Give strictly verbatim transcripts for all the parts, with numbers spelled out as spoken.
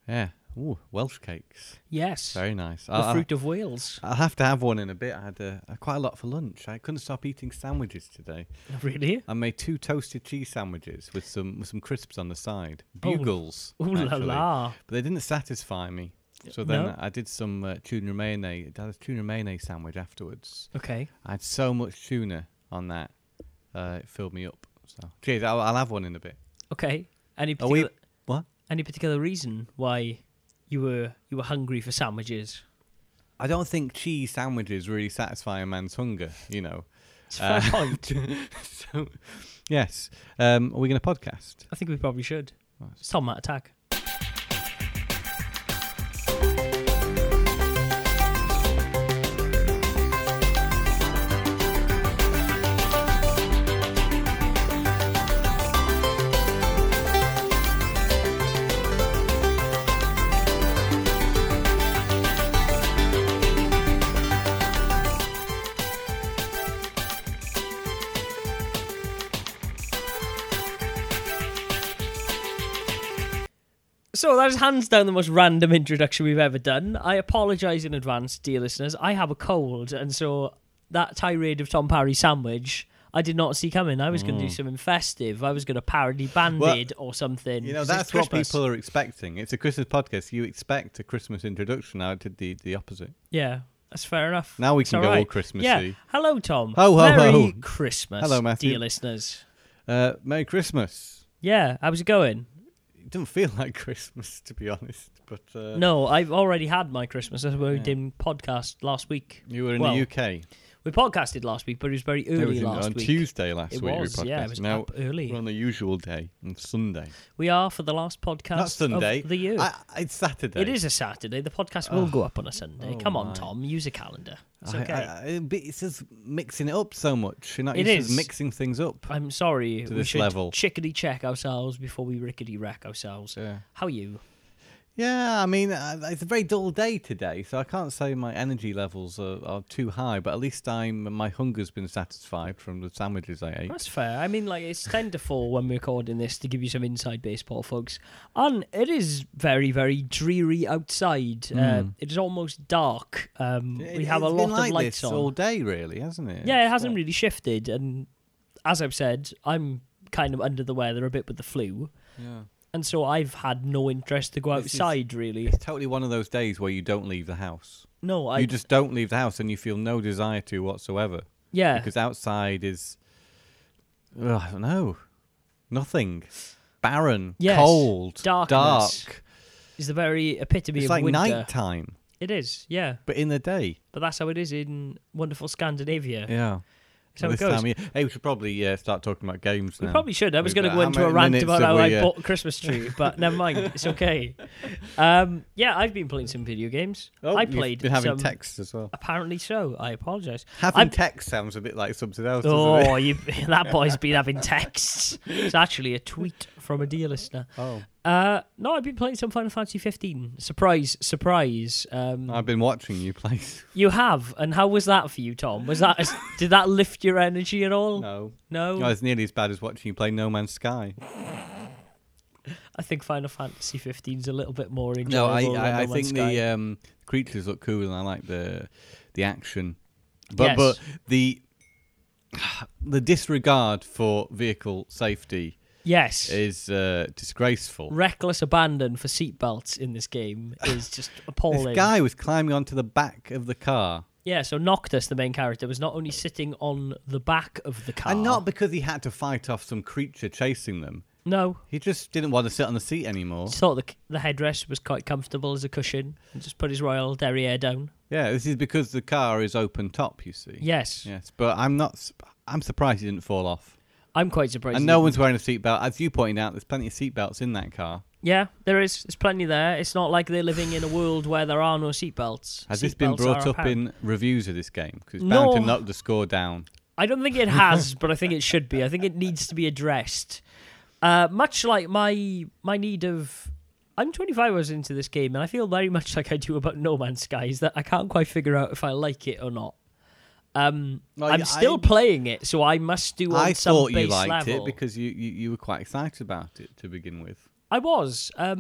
Yeah. Ooh, Welsh cakes. Yes. Very nice. The I'll, fruit of Wales. I'll have to have one in a bit. I had uh, quite a lot for lunch. I couldn't stop eating sandwiches today. Really? I made two toasted cheese sandwiches with some with some crisps on the side. Oh. Bugles. Ooh la actually. la. But they didn't satisfy me. So then No? I did some uh, tuna mayonnaise. I had a tuna mayonnaise sandwich afterwards. Okay. I had so much tuna on that. Uh, it filled me up. So cheers. I'll, I'll have one in a bit. Okay. Any Are we- particular What? any particular reason why you were you were hungry for sandwiches? I don't think cheese sandwiches really satisfy a man's hunger, you know. It's a fair point. So, yes. Um, are we going to podcast? I think we probably should. It's Tom Matt Attack. So that is hands down the most random introduction we've ever done. I apologise in advance, dear listeners. I have a cold, and so that tirade of Tom Parry sandwich, I did not see coming. I was going to do something festive. I was going to parody Band-Aid or something. You know, 'cause that's it's what Christmas. people are expecting. It's a Christmas podcast. You expect a Christmas introduction. I did the, the opposite. Yeah, that's fair enough. Now we It's can all go all right. Christmassy. Yeah. Hello, Tom. Ho, ho, Merry ho. Christmas, Hello, Matthew. dear listeners. Uh, Merry Christmas. Yeah, how's it going? It doesn't feel like Christmas, to be honest. But uh, No, I've already had my Christmas. That's why we Yeah. did podcast last week. You were in Well, the U K. We podcasted last week, but it was very It early was in- last on week. Tuesday last It week. was, we yeah, podcasted. it was now up early. we're on the usual day, on Sunday. We are for the last podcast Not Sunday. of the year. I, it's Saturday. It is a Saturday. The podcast will Oh. go up on a Sunday. Oh Come on, my. Tom. Use a calendar. It's I- okay. I, I, but it's just mixing it up so much. You're not It used to is. mixing things up. I'm sorry. to we this should level. chickadee check ourselves before we rickety wreck ourselves. Yeah. How are you? Yeah, I mean, uh, it's a very dull day today, so I can't say my energy levels are, are too high, but at least I'm my hunger's been satisfied from the sandwiches I ate. That's fair. I mean, like, it's ten to four when we're recording this, to give you some inside baseball, folks. And it is very, very dreary outside. Uh, Mm. it is almost dark. Um, It- we have a it's lot been like of lights this on. all day, really, hasn't it? Yeah, it It's hasn't like- really shifted. And as I've said, I'm kind of under the weather a bit with the flu. Yeah. And so I've had no interest to go This is- outside, really. It's totally one of those days where you don't leave the house. No, I... You just don't leave the house and you feel no desire to whatsoever. yeah. Because outside is, ugh, I don't know, nothing. Barren, Yes, cold, darkness. dark. It's the very epitome It's of like winter. night time, It is, yeah. but in the day. But that's how it is in wonderful Scandinavia. Yeah. That's how This it goes. time, yeah. Hey, we should probably uh, start talking about games We now. probably should. I was We've going to got- go into how a many rant minutes about have how I we, uh, bought a Christmas tree, but never mind. It's okay. Um, yeah, I've been playing some video games. Oh, I you've played been having some... texts as well. Apparently so. I apologise. Having I'm- text sounds a bit like something else, doesn't Oh, it? you, that boy's been having texts. It's actually a tweet from a dear listener. Oh, Uh, no, I've been playing some Final Fantasy fifteen. Surprise, surprise. Um, I've been watching you play. you have, and how was that for you, Tom? Was that did that lift your energy at all? No. No? No, it's nearly as bad as watching you play No Man's Sky. I think Final Fantasy fifteen is a little bit more No, enjoyable. I, than I, I No think Man's the Sky. um, creatures look cool, and I like the the action. But Yes. but the the disregard for vehicle safety yes, is uh, disgraceful. reckless abandon for seatbelts in this game is just appalling. This guy was climbing onto the back of the car, Yeah, so Noctis, the main character, was not only sitting on the back of the car. and not because he had to fight off some creature chasing them. No, He just didn't want to sit on the seat anymore. just thought the the headrest was quite comfortable as a cushion, and just put his royal derriere down. Yeah, this is because the car is open top. You see. Yes, Yes, but I'm not. s- I'm surprised he didn't fall off. I'm quite surprised. And he no didn't. one's wearing a seatbelt. As you pointed out, there's plenty of seatbelts in that car. Yeah, there is. There's plenty there. It's not like they're living in a world where there are no seatbelts. Has this been Seatbelts brought are up apparent. in reviews of this game? Because it's No. bound to knock the score down. I don't think it has, but I think it should be. I think it needs to be addressed. Uh, much like my my need of... I'm twenty-five hours into this game, and I feel very much like I do about No Man's Sky, is that I can't quite figure out if I like it or not. Um, Well, I'm yeah, still I- playing it, so I must do on I some thought you base liked level. it because you, you, you were quite excited about it to begin with. I was. Um,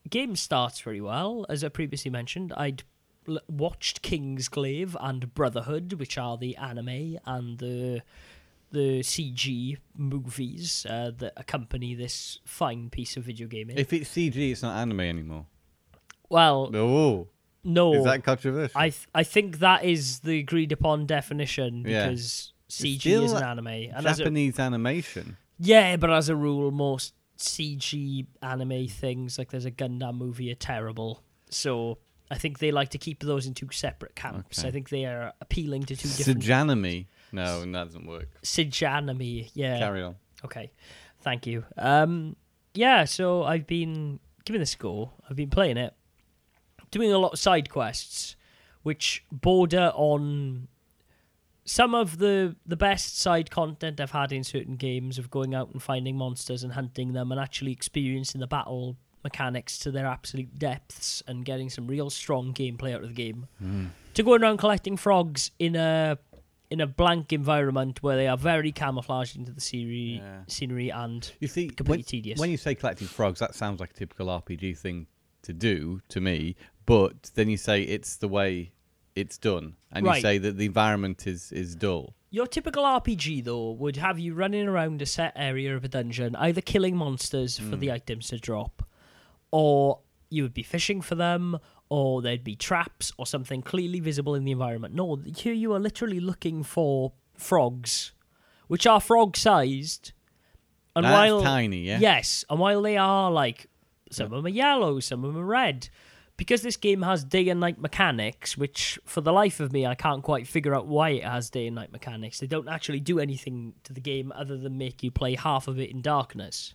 game starts very well. As I previously mentioned, I'd l- watched Kingsglaive and Brotherhood, which are the anime and the the C G movies uh, that accompany this fine piece of video gaming. If it's C G, it's not anime anymore. Well, No. no. Is that controversial? I th- I think that is the agreed upon definition Yeah. because C G Still is an anime. And as a, Japanese animation. yeah, but as a rule, most C G anime things, like there's a Gundam movie, are terrible. So I think they like to keep those in two separate camps. Okay. I think they are appealing to two different... Sajanami. No, that doesn't work. Sijanami, yeah. Carry on. Okay, thank you. Um, yeah, so I've been giving this a go. I've been playing it, doing a lot of side quests, which border on some of the the best side content I've had in certain games of going out and finding monsters and hunting them and actually experiencing the battle mechanics to their absolute depths and getting some real strong gameplay out of the game. Mm. To going around collecting frogs in a in a blank environment where they are very camouflaged into the scenery, Yeah. scenery and You see, completely when, tedious. when you say collecting frogs, that sounds like a typical R P G thing to do to me. But then you say it's the way it's done, and Right. you say that the environment is, is dull. Your typical R P G, though, would have you running around a set area of a dungeon, either killing monsters for Mm. the items to drop, or you would be fishing for them, or there'd be traps or something clearly visible in the environment. No, here you are literally looking for frogs, which are frog-sized. And That's while tiny, yeah? Yes, and while they are like, some of them are yellow, some of them are red. Because this game has day and night mechanics, which for the life of me, I can't quite figure out why it has day and night mechanics. They don't actually do anything to the game other than make you play half of it in darkness.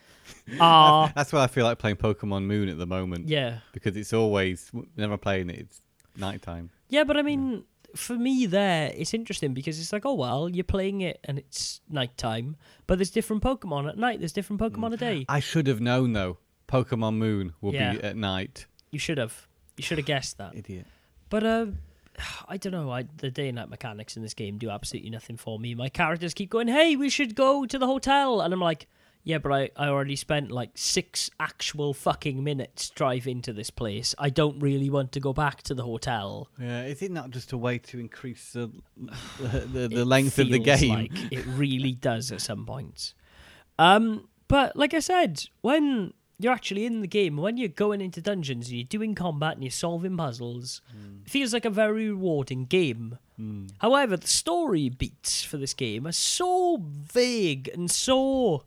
Uh, That's why I feel like playing Pokemon Moon at the moment. yeah. Because it's always, whenever I'm playing it, it's nighttime. Yeah, but I mean, for me there, it's interesting because it's like, oh, well, you're playing it and it's nighttime, but there's different Pokemon at night, there's different Pokemon a day. I should have known, though. Pokemon Moon will Yeah. be at night. You should have. You should have guessed that. Idiot. But uh, I don't know. I, the day and night mechanics in this game do absolutely nothing for me. My characters keep going, hey, we should go to the hotel. And I'm like, yeah, but I, I already spent like six actual fucking minutes driving to this place. I don't really want to go back to the hotel. Yeah, is it not just a way to increase the the, the, the It length of the feels game? Like it really does at some points. Um, but like I said, when you're actually in the game, when you're going into dungeons and you're doing combat and you're solving puzzles, Mm. it feels like a very rewarding game. Mm. However, the story beats for this game are so vague and so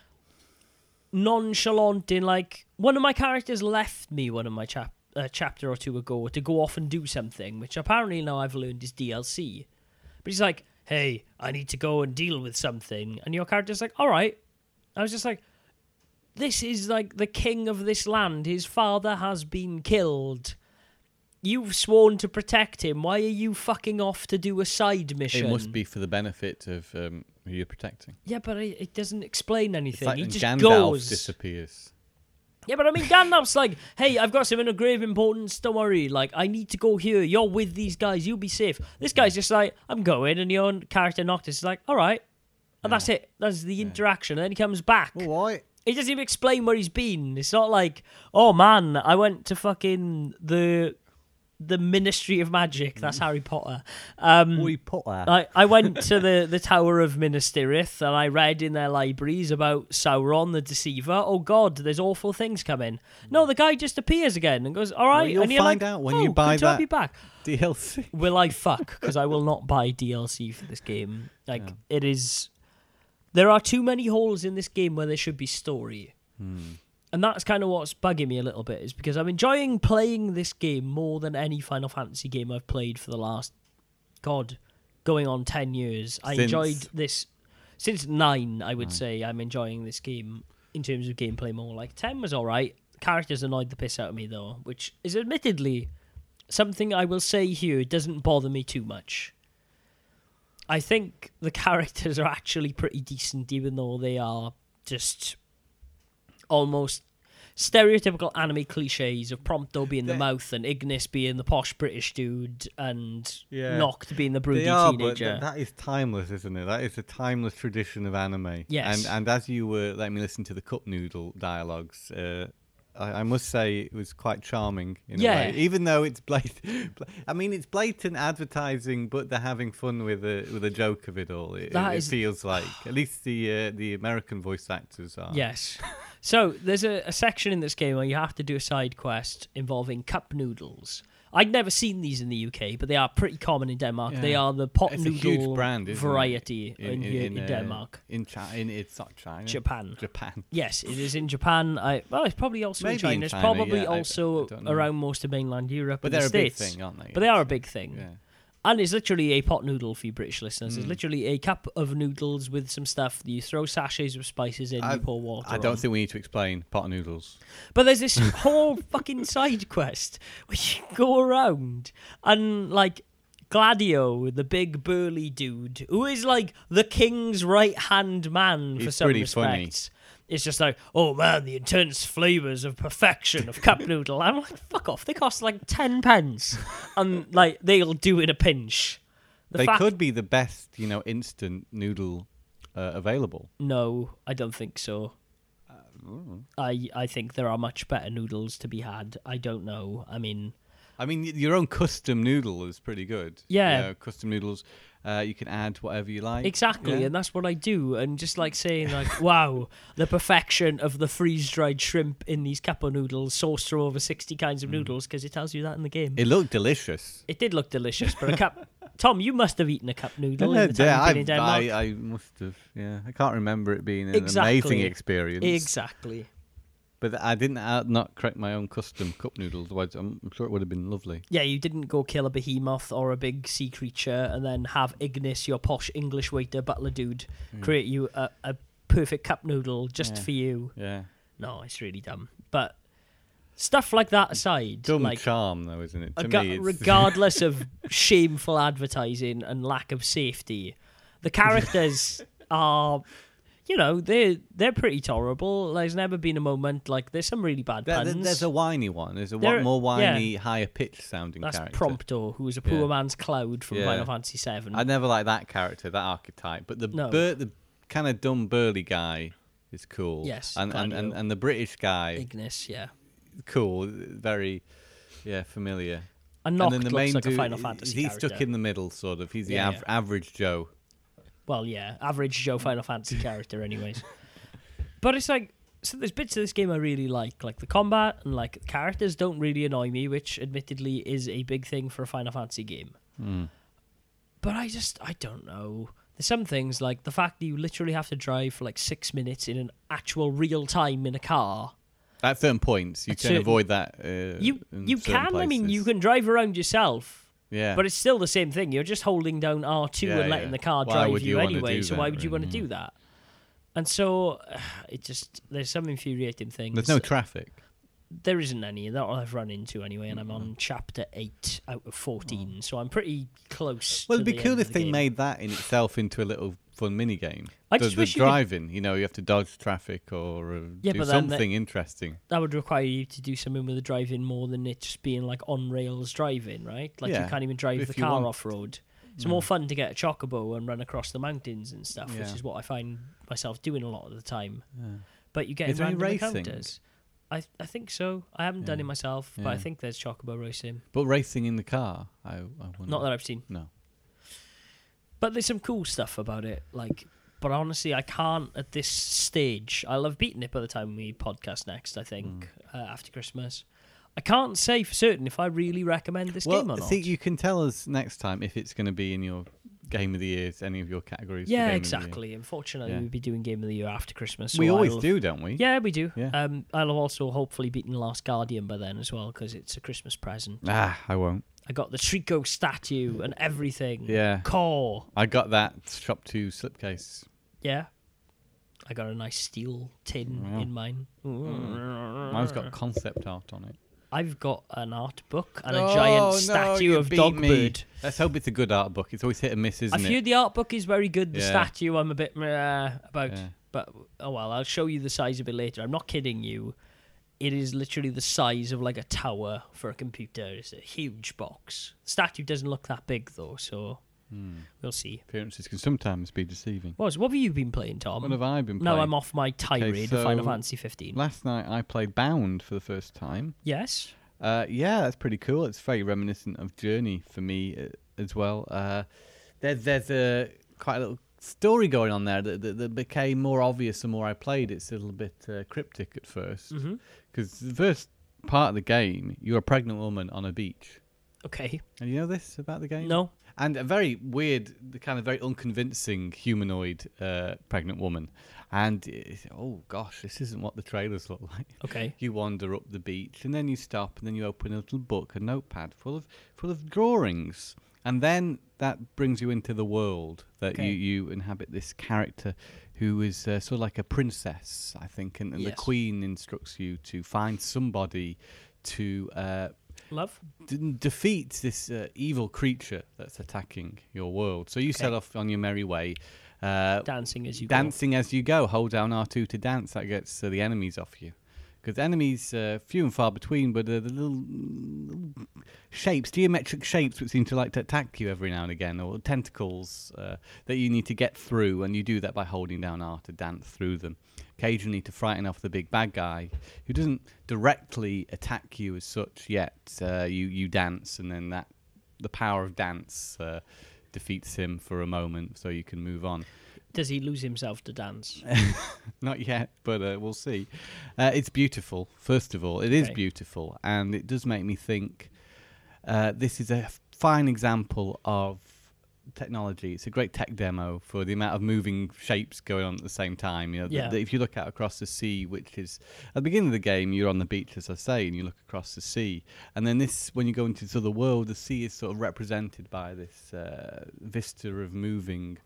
nonchalant in, like, one of my characters left me one of my chap uh, chapter or two ago to go off and do something, which apparently now I've learned is D L C. But he's like, hey, I need to go and deal with something. And your character's like, all right. I was just like, this is like the king of this land. His father has been killed. You've sworn to protect him. Why are you fucking off to do a side mission? It must be for the benefit of um, who you're protecting. Yeah, but it, it doesn't explain It's anything. like he when just Gandalf goes. disappears. Yeah, but I mean, Gandalf's like, hey, I've got something of grave importance. Don't worry. Like, I need to go here. You're with these guys. You'll be safe. This guy's just like, I'm going. And your own character Noctis is like, all right. And that's it. That's the interaction. And then he comes back. All right. He doesn't even explain where he's been. It's not like, oh man, I went to fucking the the Ministry of Magic. That's Harry Potter. Um, Harry Potter. I, I went to the, the Tower of Minas Tirith and I read in their libraries about Sauron the Deceiver. Oh god, there's awful things coming. No, the guy just appears again and goes, all right. Well, you'll and you're find like, out when oh, you buy good to have that you back. D L C. Will I fuck? Because I will not buy D L C for this game. Like, Yeah. it is... There are too many holes in this game where there should be story. Hmm. And that's kind of what's bugging me a little bit, is because I'm enjoying playing this game more than any Final Fantasy game I've played for the last, God, going on ten years. I Since- enjoyed this... Since nine, I would say, I'm enjoying this game in terms of gameplay more. Like, ten was alright. Characters annoyed the piss out of me, though, which is admittedly something I will say here doesn't bother me too much. I think the characters are actually pretty decent, even though they are just almost stereotypical anime cliches of Prompto being the They- mouth and Ignis being the posh British dude and Yeah. Noct being the broody They are, but teenager. th- that is timeless, isn't it? That is a timeless tradition of anime. Yes. And and as you were letting me listen to the Cup Noodle dialogues, uh, I, I must say it was quite charming in Yeah. a way. Even though it's blatant, I mean, it's blatant advertising, but they're having fun with a with a joke of it all. It, That it, is- it feels like at least the uh, the American voice actors are. Yes. So there's a, a section in this game where you have to do a side quest involving cup noodles. I'd never seen these in the U K, but they are pretty common in Denmark. Yeah. They are the pot It's a noodle huge brand, isn't it? variety in, here in, uh, Denmark. In China, in, it's not China. Japan. Japan. Yes, it is in Japan. I well, it's probably also in Maybe China. in It's China, probably yeah, I- also I don't know. around most of mainland Europe But and they're the a big States. thing, aren't they? But they are a big thing. Yeah. And it's literally a pot noodle for you British listeners. It's Mm. literally a cup of noodles with some stuff. You throw sachets of spices in, I- you pour water I don't on. think we need to explain pot noodles. But there's this whole fucking side quest where you go around and, like, Gladio, the big burly dude, who is like the king's right-hand man for He's some pretty funny. respects. It's just like, oh man, the intense flavours of perfection of cup noodle. I'm like, fuck off. They cost like ten pence. And, like, they'll do in a pinch. The They fact- could be the best, you know, instant noodle uh, available. No, I don't think so. I I think there are much better noodles to be had. I don't know. I mean, I mean, y- your own custom noodle is pretty good. Yeah. You know, custom noodles. Uh, you can add whatever you like. exactly, Yeah. and that's what I do. And just like saying, like, wow, the perfection of the freeze-dried shrimp in these capo noodles, sourced from over sixty kinds of noodles, because it tells you that in the game. It, It looked delicious. did look delicious, but a cup. Tom, you must have eaten a cup noodle Yeah, in the time yeah, you've been in I, Denmark. I, I must have. Yeah, I can't remember it being an Exactly. amazing experience. Exactly. But I didn't uh, not correct my own custom cup noodles. Otherwise, I'm I'm sure it would have been lovely. Yeah, you didn't go kill a behemoth or a big sea creature and then have Ignis, your posh English waiter butler dude, create you a, a perfect cup noodle just Hmm. Yeah. for you. Yeah. No, it's really dumb. But stuff like that aside, Dumb like charm, though, isn't it? To aga- me, it's regardless of shameful advertising and lack of safety, the characters are, you know, they're they're pretty tolerable. There's never been a moment like there's some really bad There- puns. there- there's a whiny one. There's a There- one more yeah. whiny, higher pitched sounding That's character. Prompto, who is a poor Yeah. man's Cloud from Yeah. Final Fantasy seven. I never liked that character, that archetype. But the No. bur- the kind of dumb burly guy is cool. Yes, and and, and Gladio. and the British guy, Ignis, yeah. cool, very, yeah, familiar. And Noct and then the looks main like dude, a Final Fantasy he's character. stuck in the middle, sort of. He's the Yeah, av- yeah. average Joe. Well, yeah, average Joe Final Fantasy character, anyways. But it's like, so there's bits of this game I really like, like the combat and like the characters don't really annoy me, which admittedly is a big thing for a Final Fantasy game. Mm. But I just, I don't know. There's some things like the fact that you literally have to drive for like six minutes in an actual real time in a car. At certain points, you At can certain- avoid that. Uh, You in you certain can, I mean, you places. can drive around yourself. Yeah, But it's still the same thing. You're just holding down R two Yeah, and letting yeah. the car Why drive would you, you wanna anyway. do So that, why would you want to really? do that? And so it just there's some infuriating things. there's no traffic. There isn't any. That's what I've run into anyway, and I'm on chapter eight out of fourteen, so I'm pretty close. Well, to it'd be the cool end if of the they game. made that in itself into a little fun mini game. I the, just the wish you could- driving, you know, you have to dodge traffic or uh, Yeah, do but then something interesting. That would require you to do something with the driving more than it just being like on rails driving, right? Like Yeah, you can't even drive if the you car want- off road. It's No. more fun to get a chocobo and run across the mountains and stuff, which Yeah. is what I find myself doing a lot of the time. Yeah. But you get Is there any random racing? encounters. I I think so. I haven't done Yeah. it myself, but I Yeah. think there's chocobo racing. But racing in the car, I, I wonder. Not that I've seen. No. But there's some cool stuff about it. Like, but honestly, I can't at this stage. I'll have beaten it by the time we podcast next. I think Hmm. uh, after Christmas. I can't say for certain if I really recommend this well, game or not. see, you can tell us next time if it's going to be in your game of the years, any of your categories. for yeah, Game of the Year. exactly. Unfortunately, Yeah. we'll be doing Game of the Year after Christmas. We so always I'll- do, don't we? Yeah, we do. Yeah. Um, I'll have also hopefully beaten Last Guardian by then as well because it's a Christmas present. Ah, I won't. I got the Trico statue and everything. Yeah. Core. I got that Shop two slipcase. Yeah. I got a nice steel tin Wow. in mine. Mine's got concept art on it. I've got an art book and a Oh, giant no, statue you of beat Dogbird. me. Let's hope it's a good art book. It's always hit and miss, isn't I've it? heard the art book is very good. The Yeah. statue, I'm a bit meh about. Yeah. But, oh well, I'll show you the size of it later. I'm not kidding you. It is literally the size of like a tower for a computer. It's a huge box. The statue doesn't look that big though, so Hmm. We'll see. Appearances can sometimes be deceiving. What, what have you been playing, Tom? What have I been playing? Now I'm off my tirade Okay, of so Final Fantasy fifteen. Last night I played Bound for the first time. Yes. Uh, yeah, that's pretty cool. It's very reminiscent of Journey for me uh, as well. Uh, there's there's a quite a little story going on there that, that, that became more obvious the more I played. It's a little bit uh, cryptic at first because Mm-hmm. the first part of the game, you're a pregnant woman on a beach. Okay. And you know this about the game? No. And a very weird, the kind of very unconvincing humanoid uh, pregnant woman. And it's, oh gosh, this isn't what the trailers look like. Okay. You wander up the beach, and then you stop, and then you open a little book, a notepad full of full of drawings, and then that brings you into the world that Okay. you, you inhabit. This character who is uh, sort of like a princess, I think, and, and Yes. the queen instructs you to find somebody to uh, Love? d- defeat this uh, evil creature that's attacking your world. So you set Okay. off on your merry way. Uh, Dancing as you dancing as you go. Hold down R two to dance. That gets uh, the enemies off you. Because enemies, uh, few and far between, but uh, the little, little shapes, geometric shapes, which seem to like to attack you every now and again, or tentacles uh, that you need to get through, and you do that by holding down R to dance through them. Occasionally to frighten off the big bad guy, who doesn't directly attack you as such yet. Uh, you you dance, and then that the power of dance uh, defeats him for a moment, so you can move on. Does he lose himself to dance? Not yet, but uh, we'll see. Uh, it's beautiful, first of all. It is Okay. beautiful, and it does make me think uh, this is a fine example of technology. It's a great tech demo for the amount of moving shapes going on at the same time. You know, Yeah. the, the, if you look out across the sea, which is at the beginning of the game, you're on the beach, as I say, and you look across the sea. And then this, when you go into the other world, the sea is sort of represented by this uh, vista of moving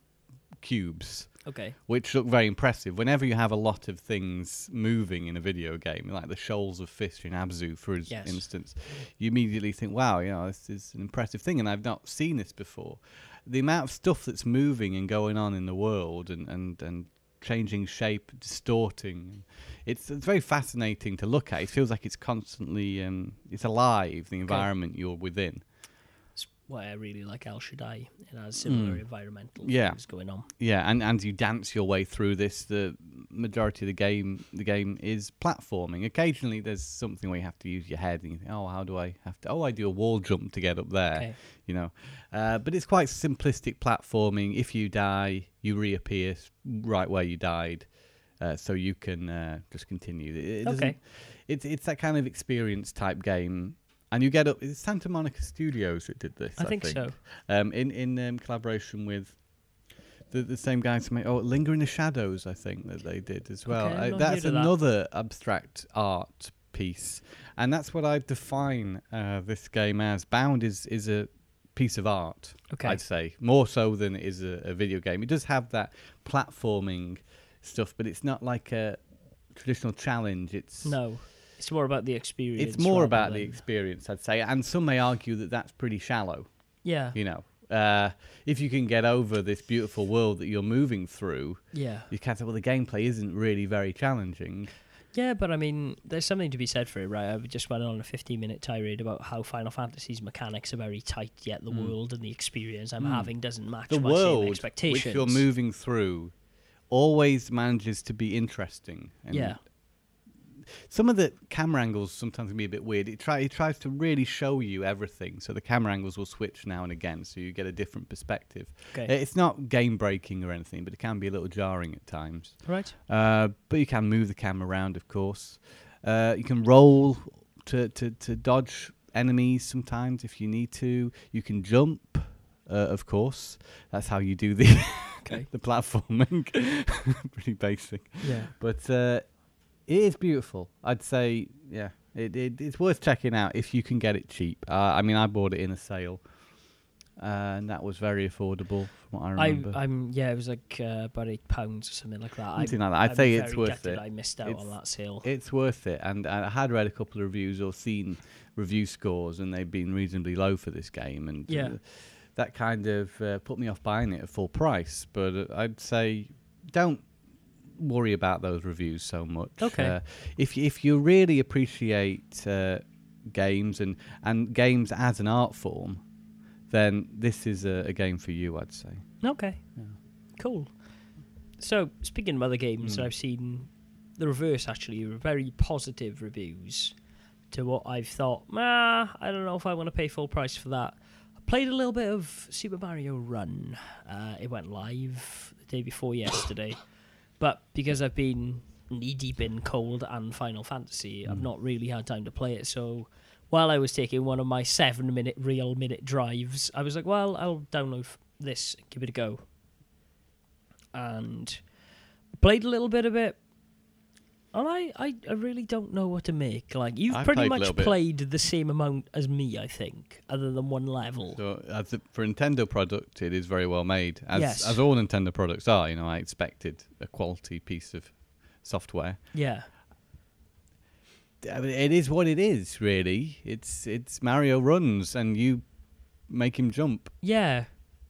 cubes, Okay. which look very impressive. Whenever you have a lot of things moving in a video game, like the shoals of fish in Abzu, for ins- Yes. instance, you immediately think, wow, you know, this is an impressive thing, and I've not seen this before. The amount of stuff that's moving and going on in the world and, and, and changing shape, distorting, it's, it's very fascinating to look at. It feels like it's constantly, um, it's alive, the environment you're within. That's why I really like El Shaddai. It has similar Mm. environmental Yeah. things going on. Yeah, and, and you dance your way through this. The majority of the game, the game is platforming. Occasionally, there's something where you have to use your head, and you think, "Oh, how do I have to? Oh, I do a wall jump to get up there." Okay. You know, uh, but it's quite simplistic platforming. If you die, you reappear s- right where you died, uh, so you can uh, just continue. It, it doesn't- Okay. It's it's that kind of experience type game. And you get up. It's Santa Monica Studios that did this. I I, think so. Um, in in um, collaboration with the the same guys who made oh Linger in the Shadows, I think that they did as well. Okay, I've Uh, not that's heard of that. another abstract art piece, and that's what I define uh, this game as. Bound is is a piece of art. Okay. I'd say more so than it is a, a video game. It does have that platforming stuff, but it's not like a traditional challenge. It's No. It's more about the experience. it's more rather about the than- experience, I'd say, and some may argue that that's pretty shallow. Yeah. You know, uh, if you can get over this beautiful world that you're moving through, Yeah. you can't say, well, the gameplay isn't really very challenging. Yeah, but I mean, there's something to be said for it, right? I just went on a fifteen-minute tirade about how Final Fantasy's mechanics are very tight, yet the Mm. world and the experience I'm Mm. having doesn't match The my same world which expectations. you're moving through always manages to be interesting. And Yeah. some of the camera angles sometimes can be a bit weird. It, try, it tries to really show you everything, so the camera angles will switch now and again, so you get a different perspective. Okay. It's not game-breaking or anything, but it can be a little jarring at times. Right. Uh, but you can move the camera around, of course. Uh, you can roll to, to, to dodge enemies sometimes if you need to. You can jump, uh, of course. That's how you do the Okay. the platforming. Pretty basic. Yeah. But uh, it is beautiful. I'd say, yeah, it, it it's worth checking out if you can get it cheap. Uh, I mean, I bought it in a sale, uh, and that was very affordable from what I I, remember. I'm yeah, it was like uh, about eight pounds or something like that. Something I'm, like that. I'd I'm say it's very worth gutted it. I missed out It's- on that sale. It's worth it, and I had read a couple of reviews or seen review scores, and they've been reasonably low for this game, and Yeah. uh, that kind of uh, put me off buying it at full price. But uh, I'd say don't worry about those reviews so much. Okay. Uh, if you, if you really appreciate uh, games and and games as an art form, then this is a, a game for you, I'd say. Okay. Yeah. Cool. So, speaking of other games, Mm. I've seen the reverse, actually, very positive reviews to what I've thought, nah, I don't know if I want to pay full price for that. I played a little bit of Super Mario Run. Uh, it went live the day before yesterday. But because I've been knee-deep in Cold and Final Fantasy, Mm. I've not really had time to play it. So while I was taking one of my seven-minute real minute drives, I was like, well, I'll download this and give it a go. And played a little bit of it. And I, I, I really don't know what to make. Like, you've I pretty played a much little bit. played the same amount as me, I think, other than one level. So, as a, for a Nintendo product, it is very well made, as Yes. as all Nintendo products are. You know, I expected a quality piece of software. Yeah. I mean, it is what it is, really. It's it's Mario runs, and you make him jump. Yeah.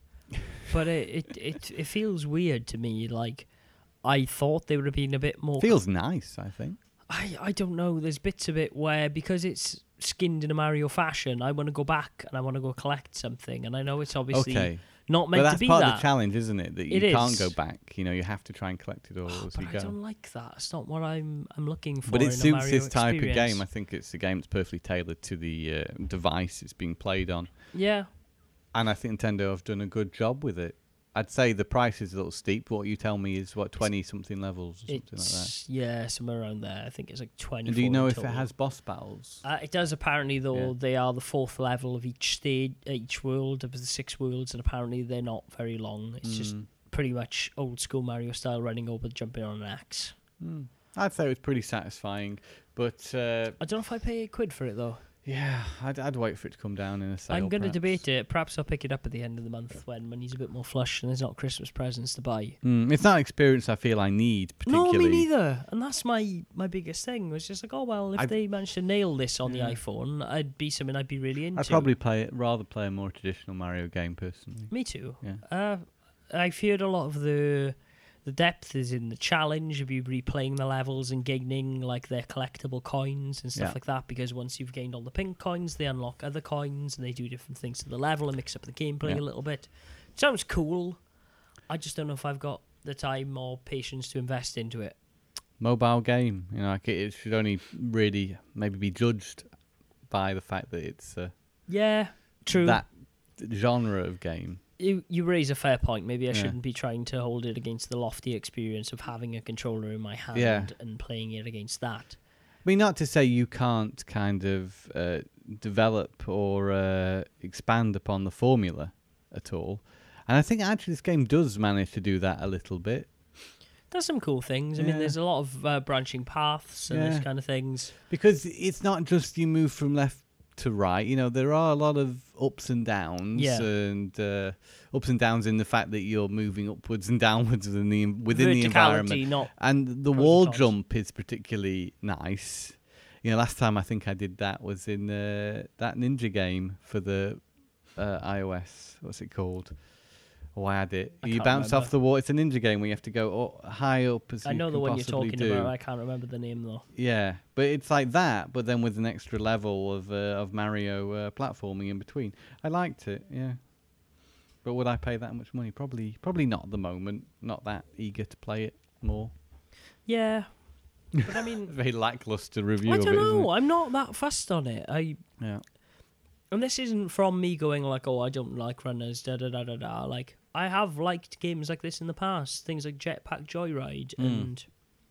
But it, it, it, it feels weird to me. Like, I thought they would have been a bit more... Feels nice, I think. I, I don't know. There's bits of it where, because it's skinned in a Mario fashion, I want to go back and I want to go collect something. And I know it's obviously Okay, not but meant that's to be part that. of the challenge, isn't it? That you It can't is. go back. You know, you have to try and collect it all Oh, as but you I go. don't like that. It's not what I'm I'm looking for. But in it a suits Mario this type of experience. game. I think it's a game that's perfectly tailored to the uh, device it's being played on. Yeah. And I think Nintendo have done a good job with it. I'd say the price is a little steep. What you tell me is, what, twenty-something levels or something like that? It's, yeah, somewhere around there. I think it's like twenty. And do you know if it has boss battles? Uh, it does, apparently, though. Yeah. They are the fourth level of each stage, each world of the six worlds, and apparently they're not very long. It's just Mm. pretty much old school Mario style, running over, jumping on an axe. Mm. I'd say it was pretty satisfying. But, uh, I don't know if I pay eight quid for it, though. yeah, I'd, I'd wait for it to come down in a sale. I'm going to perhaps. debate it. Perhaps I'll pick it up at the end of the month when money's a bit more flush and there's not Christmas presents to buy. Mm, it's not an experience I feel I need, particularly. No, me neither. And that's my, my biggest thing. It was just like, oh, well, if I'd- they managed to nail this on Yeah. the iPhone, I'd be something I'd be really into. I'd probably play it, rather play a more traditional Mario game, personally. Me too. Yeah. Uh, I feared a lot of the the depth is in the challenge of you replaying the levels and gaining like their collectible coins and stuff Yeah. like that, because once you've gained all the pink coins, they unlock other coins and they do different things to the level and mix up the gameplay Yeah. a little bit. Sounds cool. I just don't know if I've got the time or patience to invest into it. Mobile game, you know, like it, it should only really maybe be judged by the fact that it's uh, Yeah, true. that genre of game. You, you raise a fair point. Maybe I Yeah. shouldn't be trying to hold it against the lofty experience of having a controller in my hand Yeah. and playing it against that. I mean, not to say you can't kind of uh, develop or uh, expand upon the formula at all. And I think actually this game does manage to do that a little bit. There's some cool things. I mean, Yeah. there's a lot of uh, branching paths and Yeah. this kind of things. Because it's not just you move from left to right. You know, there are a lot of ups and downs, Yeah. and uh, ups and downs in the fact that you're moving upwards and downwards within the within the Verticality, environment. not And the pros and wall cons. jump is particularly nice. You know, last time I think I did that was in uh, that ninja game for the uh, iOS. What's it called? Oh, I had it. I you can't bounce remember. off the wall. It's a ninja game where you have to go up, high up as I you know can the one you're possibly talking do. about. I can't remember the name though. Yeah, but it's like that, but then with an extra level of uh, of Mario uh, platforming in between. I liked it, yeah. But would I pay that much money? Probably, probably not at the moment. Not that eager to play it more. Yeah, but I mean, Very lackluster review I of don't it, isn't know. I'm not that fussed on it. I it? Yeah. and this isn't from me going like, oh, I don't like runners. Da da da da da. Like I have liked games like this in the past. Things like Jetpack Joyride Mm. and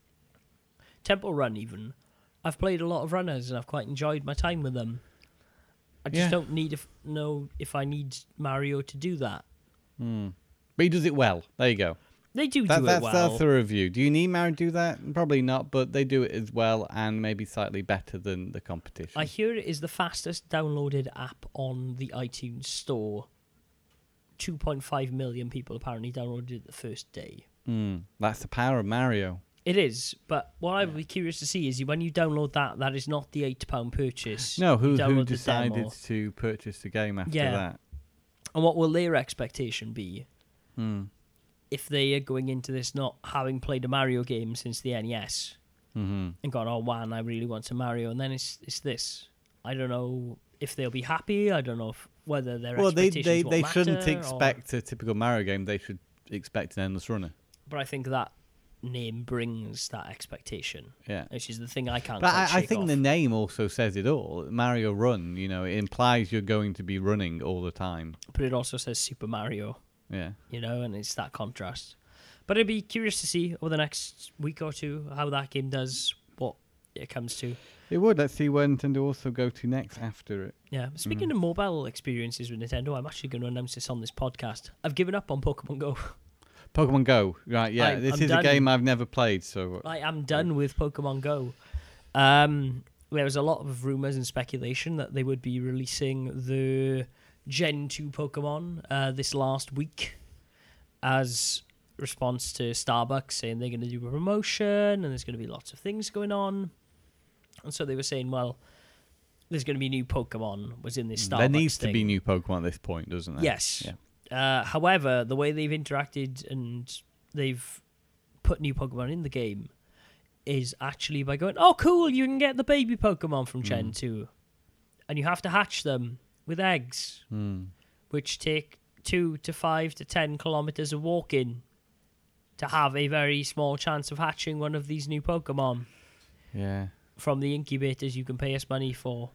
Temple Run. Even I've played a lot of runners and I've quite enjoyed my time with them. I just Yeah. don't need to know if I need Mario to do that. Mm. But he does it well. There you go. They do That, do that's, it well. that's the review. Do you need Mario to do that? Probably not, but they do it as well and maybe slightly better than the competition. I hear it is the fastest downloaded app on the iTunes Store. two point five million people apparently downloaded it the first day. Mm. That's the power of Mario. It is, but what I would be curious to see is when you download that, that is not the eight pound purchase. No, who You who download the decided demo. to purchase the game after Yeah. that? And what will their expectation be Mm. if they are going into this not having played a Mario game since the N E S Mm-hmm. and gone, oh man, I really want some Mario, and then it's it's this. I don't know if they'll be happy. I don't know if whether their Well, they expectations they, won't they matter, shouldn't or- expect a typical Mario game. They should expect an endless runner. But I think that name brings that expectation, Yeah. which is the thing I can't But quite I, I shake think off. the name also says it all. Mario Run, you know, it implies you're going to be running all the time. But it also says Super Mario, Yeah. you know, and it's that contrast. But I'd be curious to see over the next week or two how that game does, what it comes to. It would. Let's see where Nintendo also go to next after it. Yeah. Speaking Mm. of mobile experiences with Nintendo, I'm actually going to announce this on this podcast. I've given up on Pokemon Go. Pokemon Go. Right, yeah. I'm- this I'm is done. a game I've never played, so... I am done with Pokemon Go. Um, there was a lot of rumors and speculation that they would be releasing the Gen two Pokemon uh, this last week as response to Starbucks saying they're going to do a promotion and there's going to be lots of things going on. And so they were saying, well, there's going to be new Pokemon was in this Starbucks There needs thing. to be new Pokemon at this point, doesn't there? Yes. Yeah. Uh, however, the way they've interacted and they've put new Pokemon in the game is actually by going, oh, cool, you can get the baby Pokemon from Gen Mm. two. And you have to hatch them with eggs, Mm. which take two to five to ten kilometers of walking to have a very small chance of hatching one of these new Pokemon Yeah. from the incubators you can pay us money for.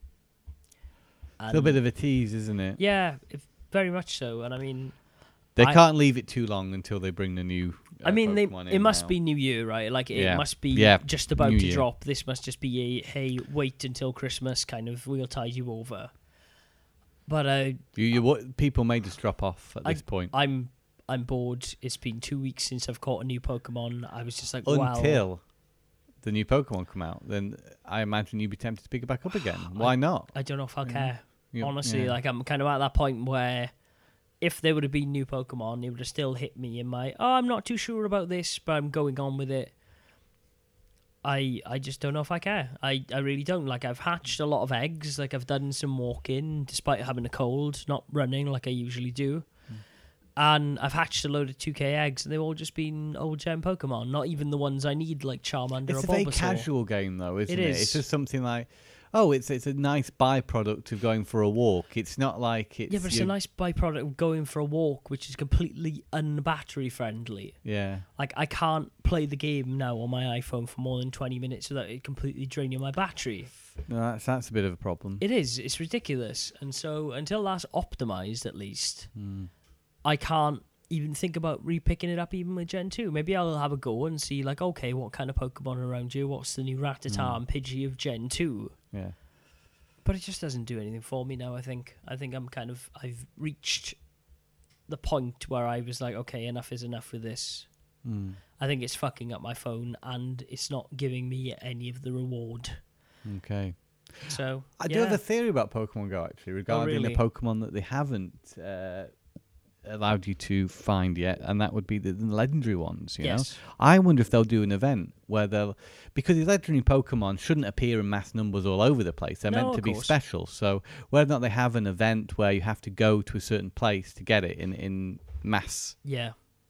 It's a bit of a tease, isn't it? Yeah, if, very much so. And I mean, They I- can't leave it too long until they bring the new uh, I mean, they, Pokemon it in must now. be New Year, right? Like, it Yeah. must be Yeah, just about New to Year. drop. This must just be a, hey, wait until Christmas kind of, we'll tide you over. But uh, You, you, what, people may just drop off at I- this point. I'm I'm bored. It's been two weeks since I've caught a new Pokemon. I was just like, wow. Until the new Pokemon come out, then I imagine you'd be tempted to pick it back up again. Why not? I don't know if I'll Yeah. care. You- Honestly, yeah. like, I'm kind of at that point where if there would have been new Pokemon, it would have still hit me in my, oh, I'm not too sure about this, but I'm going on with it. I I just don't know if I care. I, I really don't. Like, I've hatched a lot of eggs. Like, I've done some walking despite having a cold, not running like I usually do. Mm. And I've hatched a load of two K eggs, and they've all just been old gen Pokemon, not even the ones I need, like Charmander It's or a very Bulbasaur. casual game, though, isn't It it? is. It's just something like, oh, it's it's a nice byproduct of going for a walk. It's not like it's Yeah, but it's a you- nice byproduct of going for a walk, which is completely un-battery friendly. yeah. Like, I can't play the game now on my iPhone for more than twenty minutes without it completely draining my battery. No, that's that's a bit of a problem. It is. It's ridiculous. And so, until that's optimized, at least, Mm. I can't even think about repicking it up even with Gen two. Maybe I'll have a go and see, like, okay, what kind of Pokemon are around you? What's the new Rattata Mm. and Pidgey of Gen two? Yeah. But it just doesn't do anything for me now, I think. I think I'm kind of... I've reached the point where I was like, okay, enough is enough with this. Mm. I think it's fucking up my phone, and it's not giving me any of the reward. Okay. So, I do yeah. have a theory about Pokemon Go, actually, regarding really? the Pokemon that they haven't uh, allowed you to find yet, and that would be the, the legendary ones, you Yes. know? I wonder if they'll do an event where they'll... Because the legendary Pokemon shouldn't appear in mass numbers all over the place. They're No, meant of to be course. special. So whether or not they have an event where you have to go to a certain place to get it in, in mass... Yeah.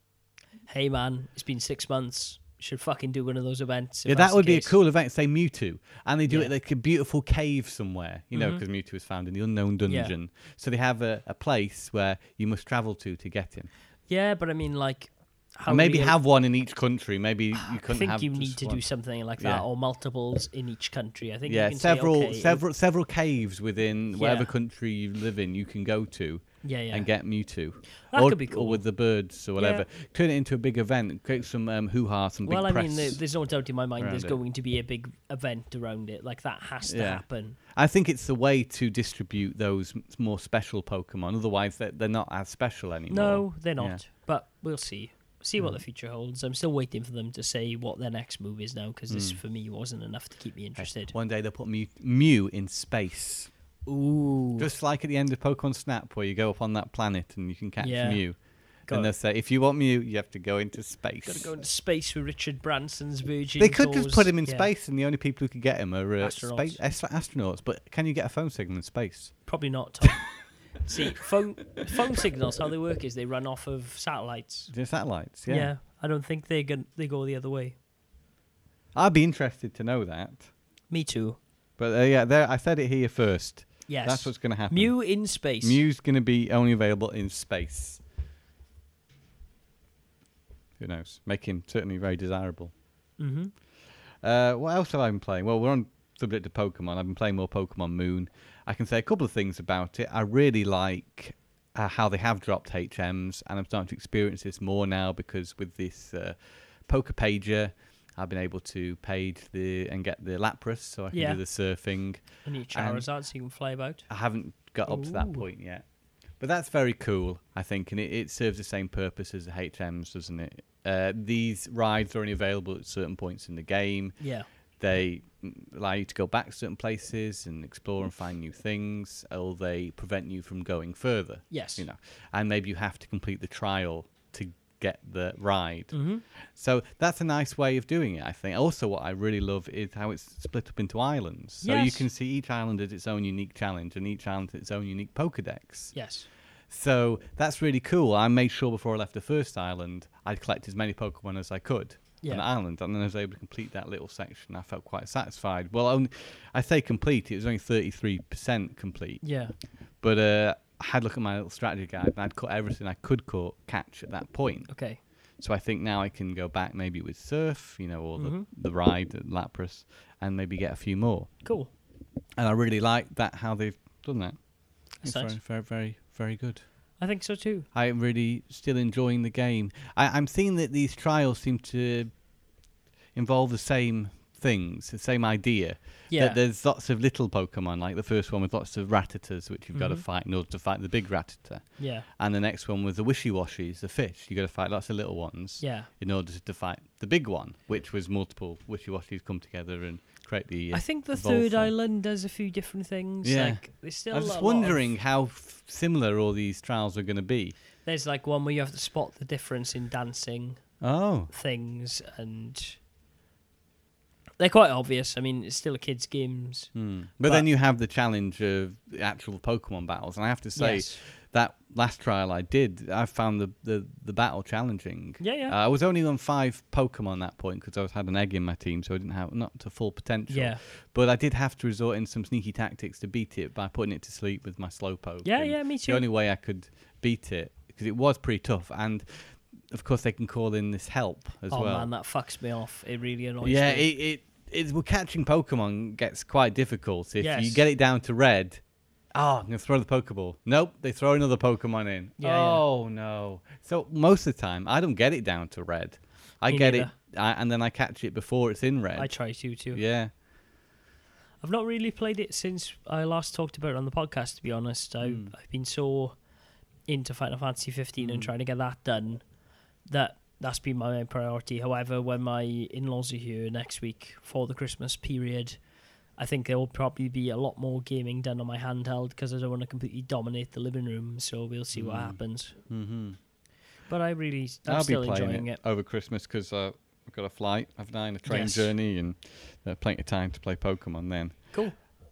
Hey, man, it's been six months. Should fucking do one of those events. if Yeah, that's that the would be a case. cool event, say Mewtwo. And they do Yeah. it like a beautiful cave somewhere, you know, Mhm. because Mewtwo was found in the unknown dungeon. So they have a, a place where you must travel to to get him. Yeah, but I mean, like... How And maybe real- have one in each country. Maybe you I couldn't think have you just need to one. do something like Yeah. that, or multiples in each country. I think Yeah, you can say, several, okay, several, several caves within whatever Yeah. country you live in. You can go to Yeah, yeah. and get Mewtwo, That or, could be cool. or with the birds or whatever. Turn it into a big event. Create some um, hoo-ha, some big Well, I press. mean, there, there's no doubt in my mind around there's it. going to be a big event around it. Like, that has to Yeah. happen. I think it's the way to distribute those m- more special Pokemon. Otherwise, they're, they're not as special anymore. No, they're not. Yeah. But we'll see. See what Mm. the future holds. I'm still waiting for them to say what their next move is now, because this, Mm. for me, wasn't enough to keep me Hey, interested. one day they'll put Mew, Mew in space. Ooh. Just like at the end of Pokemon Snap, where you go up on that planet and you can catch Yeah. Mew. Got and it. they'll say, if you want Mew, you have to go into space. Got to go into space with Richard Branson's Virgin They could just Tours. put him in Yeah, space, and the only people who could get him are uh, Astronauts. Space, ast- astronauts. But can you get a phone signal in space? Probably not, Tom. See, phone phone signals, how they work is they run off of satellites. Just satellites, yeah. Yeah, I don't think they go, they go the other way. I'd be interested to know that. Me too. But uh, yeah, there, I said it here first. Yes. That's what's going to happen. Mew in space. Mew's going to be only available in space. Who knows? Make him certainly very desirable. Mm-hmm. Uh, what else have I been playing? Well, we're on subject to Pokemon. I've been playing more Pokemon Moon. I can say a couple of things about it. I really like uh, how they have dropped H Ms, and I'm starting to experience this more now because with this uh, Poker Pager, I've been able to page the and get the Lapras, so I can Yeah. do the surfing. And your Charizard, so you can fly about. I haven't got up to that Ooh. point yet. But that's very cool, I think, and it, it serves the same purpose as the H Ms, doesn't it? Uh, these rides are only available at certain points in the game. Yeah. They allow you to go back to certain places and explore and find new things, or they prevent you from going further. Yes. You know, and maybe you have to complete the trial to get the ride. Mm-hmm. So that's a nice way of doing it, I think. Also, what I really love is how it's split up into islands. So you Yes. can see each island as its own unique challenge, and each island has its own unique Pokedex. Yes. So that's really cool. I made sure before I left the first island, I'd collect as many Pokemon as I could Yeah. on the island, and then I was able to complete that little section. I felt quite satisfied. Well, only, I say complete, it was only thirty-three percent complete. Yeah. But uh, I had a look at my little strategy guide, and I'd caught everything I could caught, catch at that point. Okay. So I think now I can go back maybe with Surf, you know, or Mhm. the, the ride at Lapras, and maybe get a few more. Cool. And I really like that, how they've done that. It's That's nice. very, very, very, very good. I think so too. I'm really still enjoying the game. I, I'm seeing that these trials seem to involve the same things, the same idea. Yeah. That there's lots of little Pokemon, like the first one with lots of Rattatas, which you've got to Mhm. fight in order to fight the big Rattata. Yeah. And the next one was the Wishy-Washies, the fish. You've got to fight lots of little ones Yeah. in order to fight the big one, which was multiple Wishy-Washies come together and create the... Uh, I think the evolve third form. island does a few different things. Yeah. Like, there's still I was a just lot of- wondering how f- similar all these trials are going to be. There's like one where you have to spot the difference in dancing Oh. things, and they're quite obvious. I mean, it's still a kids' games. Hmm. But, But- then you have the challenge of the actual Pokemon battles, and I have to say Yes. that last trial I did, I found the, the, the battle challenging. Yeah, yeah. Uh, I was only on five Pokemon at that point because I was had an egg in my team, so I didn't have not to full potential. Yeah. But I did have to resort in some sneaky tactics to beat it by putting it to sleep with my Slowpoke. Yeah, and yeah, me too. The only way I could beat it, because it was pretty tough, and of course they can call in this help as oh well. man, that fucks me off. It really annoys Yeah, me. it, it it's well, catching Pokemon gets quite difficult. If you Yes. get it down to red, oh, I'm gonna throw the Pokeball. Nope, they throw another Pokemon in. Yeah, yeah. oh no! So most of the time, I don't get it down to red. I Me get neither. it, I, and then I catch it before it's in red. I try to too. Yeah. I've not really played it since I last talked about it on the podcast, to be honest. I've, Mm. I've been so into Final Fantasy fifteen and Mm. trying to get that done that that's been my main priority. However, when my in-laws are here next week for the Christmas period, I think there will probably be a lot more gaming done on my handheld because I don't want to completely dominate the living room, so we'll see what Mm. happens. Mm-hmm. But I really, I'm I'll still be playing enjoying it, it. over Christmas because uh, I've got a flight, haven't I, and a train Yes. journey, and uh, plenty of time to play Pokemon then. Cool.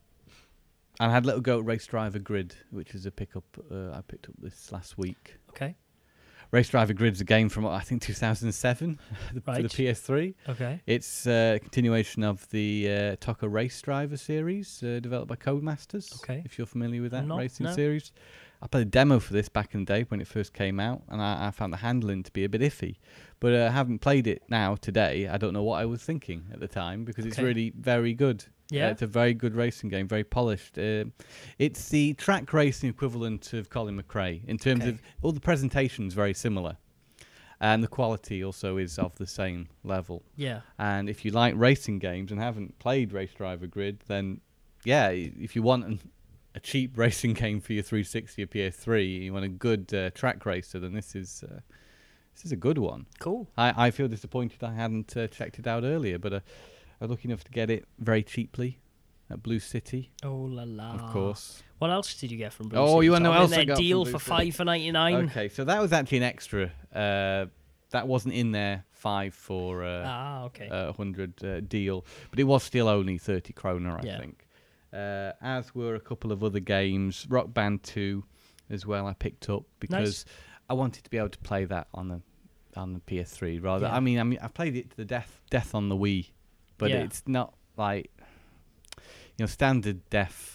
And I had a little go at Race Driver Grid, which is a pickup uh, I picked up this last week. Okay. Race Driver Grid's a game from I think two thousand seven the, for the Right. P S three. Okay. It's uh, a continuation of the uh, Toka Race Driver series uh, developed by Codemasters. Okay. If you're familiar with that I'm not, racing no. series. I played a demo for this back in the day when it first came out, and I, I found the handling to be a bit iffy. But uh, I haven't played it now today. I don't know what I was thinking at the time because it's Okay. really very good. Yeah. Uh, it's a very good racing game, very polished. Uh, it's the track racing equivalent of Colin McRae in terms Okay. of all the presentations very similar. And the quality also is of the same level. Yeah. And if you like racing games and haven't played Race Driver Grid, then yeah, i- if you want an, a cheap racing game for your three sixty or P S three, you want a good uh, track racer, then this is uh, this is a good one. Cool. I, I feel disappointed I hadn't uh, checked it out earlier, but uh, I'm lucky enough to get it very cheaply at Blue City, Oh la la. of course. What else did you get from Blue Oh, City? you wanna know Tom? what else In I their got from deal Blue for City? five for ninety nine. Okay, so that was actually an extra. Uh, that wasn't in there five for uh, Ah, okay. a hundred uh, deal, but it was still only thirty kroner, I Yeah. think. Uh, as were a couple of other games, Rock Band two, as well. I picked up because I wanted to be able to play that on the on the P S three. Rather, Yeah. I mean, I mean, I played it to the death, death on the Wii, but Yeah. it's not like you know standard def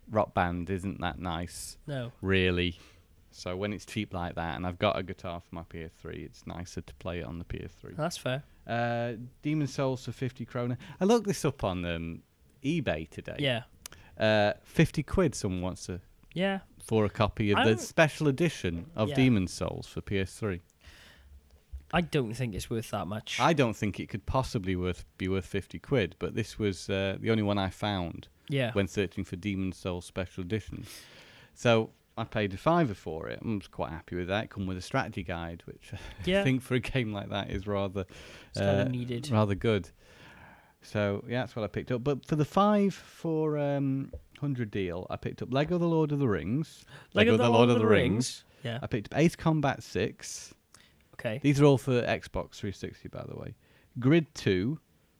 Rock Band isn't that nice, No. really. So when it's cheap like that, and I've got a guitar for my P S three, it's nicer to play it on the P S three. That's fair. Uh, Demon Souls for fifty kroner. I looked this up on um, eBay today. Yeah. Uh, fifty quid someone wants to Yeah. for a copy of I the don't- special edition of Yeah. Demon Souls for P S three. I don't think it's worth that much. I don't think it could possibly worth be worth fifty quid, but this was uh, the only one I found yeah. when searching for Demon Souls special editions. So I paid a fiver for it. I was quite happy with that. It come with a strategy guide, which Yeah. I think for a game like that is rather It's kind uh, of needed. rather good. So yeah, that's what I picked up. But for the five for um, hundred deal, I picked up Lego: The Lord of the Rings. Lego The Lord of the Rings. Yeah. I picked up Ace Combat six. Okay. These are all for Xbox three sixty, by the way. Grid two.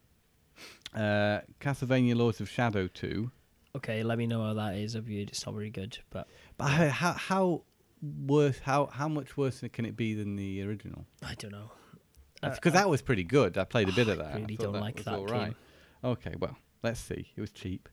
Uh, Castlevania: Lords of Shadow two. Okay, let me know how that is. I've viewed it's not very good, but But how, how how worse? How how much worse can it be than the original? I don't know. Because Uh, that was pretty good. I played a bit of I that. really I thought don't like was that all game. right. Okay, well, let's see. It was cheap.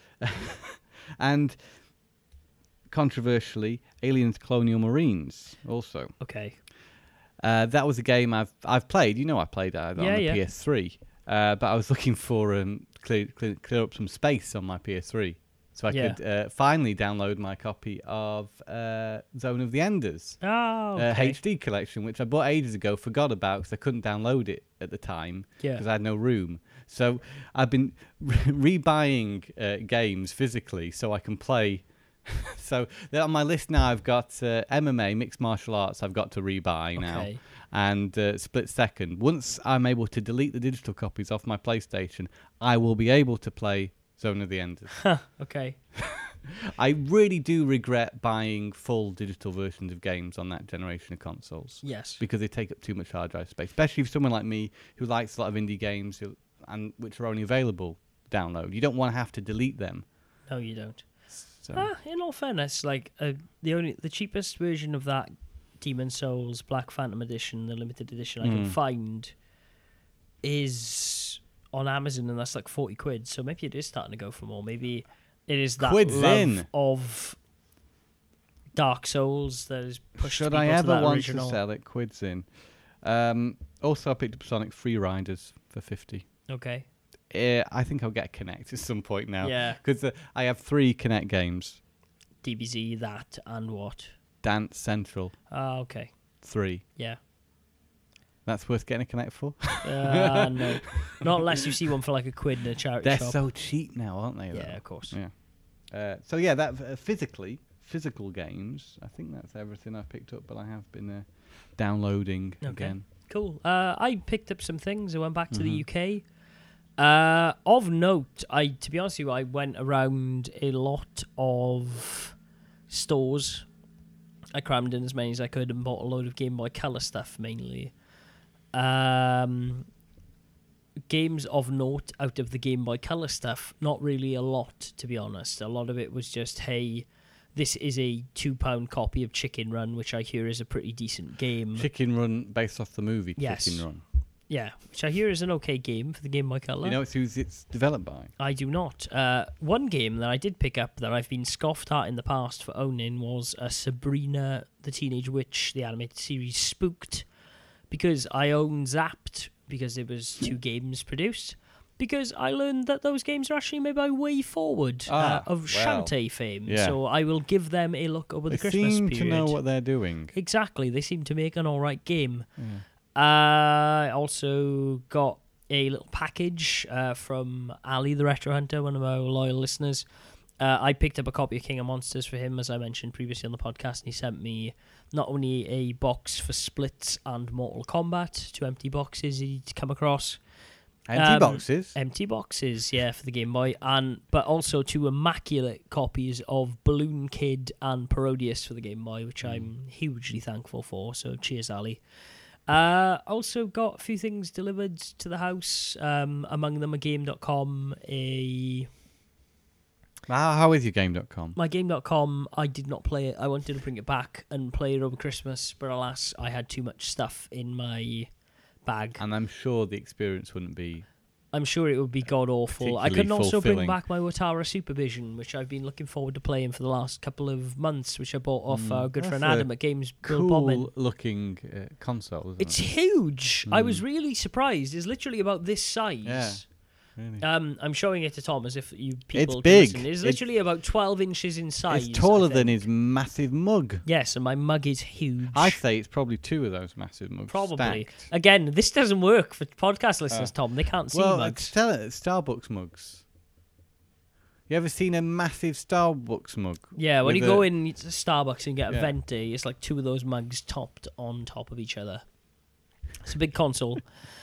And controversially, Aliens: Colonial Marines also. Okay. Uh, that was a game I've I've played. You know, I played that Yeah, on the yeah. P S three. Uh, but I was looking for um, clear, clear clear up some space on my P S three, so I Yeah. could uh, finally download my copy of uh, Zone of the Enders Oh, okay. uh, H D collection, which I bought ages ago, forgot about because I couldn't download it at the time Yeah. because I had no room. So I've been re- rebuying uh, games physically so I can play. So there on my list now, I've got uh, M M A, mixed martial arts. I've got to rebuy now, Okay. and uh, Split Second. Once I'm able to delete the digital copies off my PlayStation, I will be able to play Zone of the Enders. Okay. I really do regret buying full digital versions of games on that generation of consoles Yes. because they take up too much hard drive space, especially for someone like me who likes a lot of indie games who, and which are only available to download. You don't want to have to delete them. No, you don't. So. Ah, in all fairness, like uh, the only the cheapest version of that Demon Souls Black Phantom Edition, the limited edition I can Mm. find, is on Amazon, and that's like forty quid. So maybe it is starting to go for more. Maybe it is that Quid's love in. of Dark Souls that is pushed Should people I to ever that want original. to sell it, quid's in. Um, also, I picked up Sonic Free Riders for fifty. Okay. Uh, I think I'll get a Kinect at some point now. Yeah. Because uh, I have three Kinect games. D B Z, that, and what? Dance Central, Ah, okay. three. Yeah. That's worth getting a Kinect for? Uh, no. Not unless you see one for like a quid in a charity They're shop. so cheap now, aren't they? yeah, though? of course. Yeah. Uh, so yeah, that uh, physically, physical games. I think that's everything I picked up, but I have been uh, downloading Okay. again. Cool. Uh, I picked up some things. I went back to the Mhm. U K. Uh, of note, I to be honest with you, I went around a lot of stores. I crammed in as many as I could and bought a load of Game Boy Color stuff mainly. Um, games of note out of the Game Boy Color stuff, not really a lot, to be honest. A lot of it was just, hey, this is a two pound copy of Chicken Run, which I hear is a pretty decent game. Chicken Run, based off the movie Yes. Chicken Run. Yeah, which I hear is an okay game for the Game Boy Color. You know it's who's it's developed by? I do not. Uh, one game that I did pick up that I've been scoffed at in the past for owning was uh, Sabrina the Teenage Witch, the animated series Spooked, because I own Zapped because it was two games produced. Because I learned that those games are actually made by Way Forward Ah, uh, of well, Shantae fame. yeah. So I will give them a look over They the Christmas seem period. to know what they're doing. Exactly, they seem to make an alright game. Yeah. Uh, I also got a little package uh, from Ali the Retro Hunter, one of our loyal listeners. Uh, I picked up a copy of King of Monsters for him, as I mentioned previously on the podcast, and he sent me not only a box for Splits and Mortal Kombat, two empty boxes he'd come across. Empty Um, boxes. Empty boxes, yeah, for the Game Boy, and but also two immaculate copies of Balloon Kid and Parodius for the Game Boy, which I'm hugely thankful for, so cheers, Ali. Uh, also got a few things delivered to the house, um, among them a game dot com, a... How, how is your game dot com? My game dot com, I did not play it. I wanted to bring it back and play it over Christmas, but alas, I had too much stuff in my bag. And I'm sure the experience wouldn't be I'm sure it would be god awful. I particularly could also bring fulfilling. back my Watara Supervision, which I've been looking forward to playing for the last couple of months, which I bought off Mm, our good that's friend a Adam at Games Bill Bombing. Cool looking uh, console, isn't It's it? huge. I was Mm. really surprised. It's literally about this size. Yeah. Really. Um, I'm showing it to Tom as if you people can big. listen. It's It's- literally about twelve inches in size. It's taller I than think. his massive mug. Yes, and my mug is huge. I'd say it's probably two of those massive mugs. Probably. stacked. Again, this doesn't work for podcast listeners, Tom. They can't see Well, mugs. it's tell it, Starbucks mugs. You ever seen a massive Starbucks mug? Yeah, when with you go a- in to Starbucks and get a Yeah. venti, it's like two of those mugs topped on top of each other. It's a big console.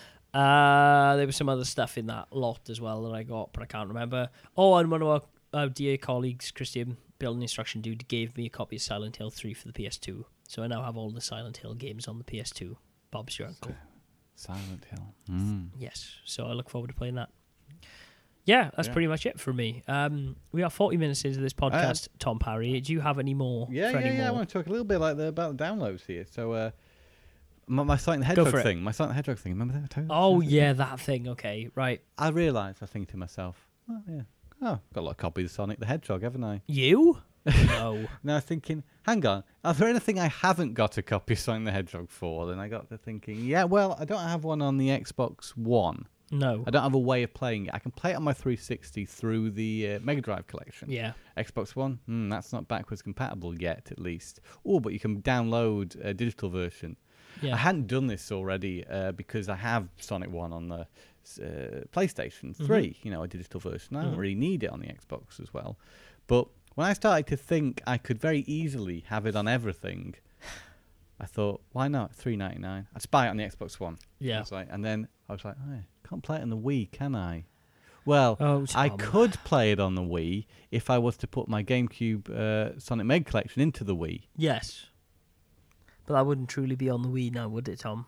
Uh, there was some other stuff in that lot as well that I got, but I can't remember. Oh, and one of our, our dear colleagues, Christian, Building Instruction Dude, gave me a copy of Silent Hill three for the P S two. So I now have all the Silent Hill games on the P S two. Bob's your uncle. Silent Hill. Mm. Yes, so I look forward to playing that. Yeah, that's Yeah. pretty much it for me. Um, we are forty minutes into this podcast, Tom Parry. Do you have any more? Yeah, for yeah, any yeah. I more? want to talk a little bit like the, about the downloads here. So, uh, my, my Sonic the Go Hedgehog for it. thing. My Sonic the Hedgehog thing. Remember that? I told you? Oh, yeah, that thing. Okay, right. I realised, I think to myself, oh, yeah. Oh, got a lot of copies of Sonic the Hedgehog, haven't I? You? No. Now I was thinking, hang on, is there anything I haven't got a copy of Sonic the Hedgehog for? Then I got to thinking, yeah, well, I don't have one on the Xbox One. No. I don't have a way of playing it. I can play it on my three sixty through the uh, Mega Drive collection. Yeah. Xbox One, mm, that's not backwards compatible yet, at least. Oh, but you can download a digital version. Yeah. I hadn't done this already uh, because I have Sonic One on the uh, PlayStation three, you know, a digital version. I don't Mhm. really need it on the Xbox as well. But when I started to think I could very easily have it on everything, I thought, why not? three ninety-nine. I'd buy it on the Xbox One. Yeah. I was like, and then I was like, oh, I can't play it on the Wii, can I? Well, Oh, I Tom. could play it on the Wii if I was to put my GameCube uh, Sonic Mega Collection into the Wii. Yes. But that wouldn't truly be on the Wii now, would it, Tom?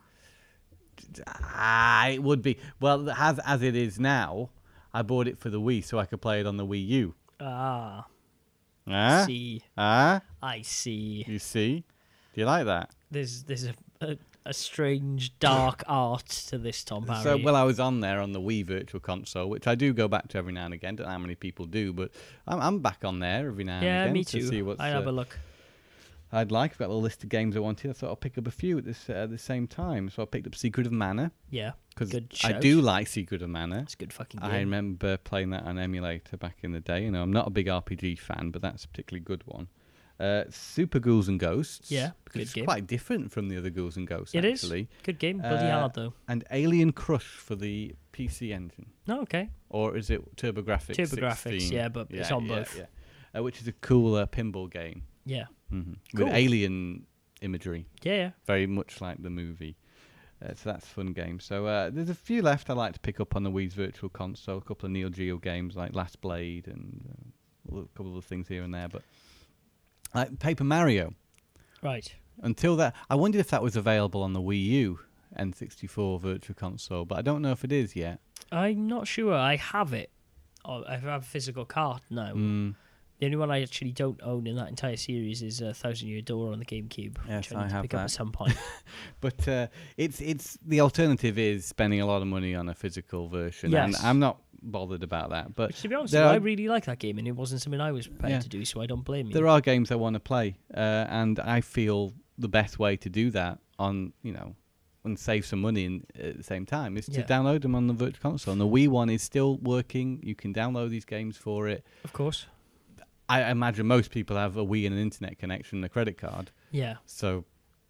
Ah, it would be. Well, as as it is now, I bought it for the Wii so I could play it on the Wii U. Ah. Ah, See. ah, I see. you see? Do you like that? There's there's a, a, a strange dark art to this, Tom Parry. So, well, I was on there on the Wii Virtual Console, which I do go back to every now and again. Don't know how many people do, but I'm, I'm back on there every now and yeah, again me to too. see what's I have uh, a look. I'd like. I've got a little list of games I wanted. I thought I'll pick up a few at this uh, at the same time. So I picked up Secret of Mana Yeah. because Good I shout. do like Secret of Mana. It's a good fucking game. I remember playing that on emulator back in the day. You know, I'm not a big R P G fan, but that's a particularly good one. Uh, Super Ghouls and Ghosts. Yeah, because good it's game. quite different from the other Ghouls and Ghosts. It is. actually. Good game. Bloody Uh, hard, though. And Alien Crush for the P C Engine, No, okay. or is it TurboGrafx? TurboGrafx, sixteen? yeah, but it's on yeah, both. Yeah. Uh, which is a cool uh, pinball game Yeah. hmm Cool. with alien imagery, Yeah, yeah. very much like the movie. Uh, so that's a fun game. So uh, there's a few left I like to pick up on the Wii's Virtual Console. A couple of Neo Geo games like Last Blade and uh, a couple of things here and there. But like Paper Mario. Right. Until that, I wondered if that was available on the Wii U N sixty-four Virtual Console, but I don't know if it is yet. I'm not sure. I have it. Oh, I have a physical card now. Mm. The only one I actually don't own in that entire series is uh, Thousand Year Door on the GameCube, Yes, which I I need to have pick up that. at some point. But uh, it's it's the alternative is spending a lot of money on a physical version, and Yes. I'm not bothered about that. But Which, to be honest, there with you, I are- really like that game, and it wasn't something I was prepared Yeah. to do, so I don't blame you. there are games I want to play, uh, and I feel the best way to do that on you know and save some money in, at the same time is to Yeah. download them on the Virtual Console. And the Wii one is still working. You can download these games for it. Of course. I imagine most people have a Wii and an internet connection and a credit card. Yeah, So,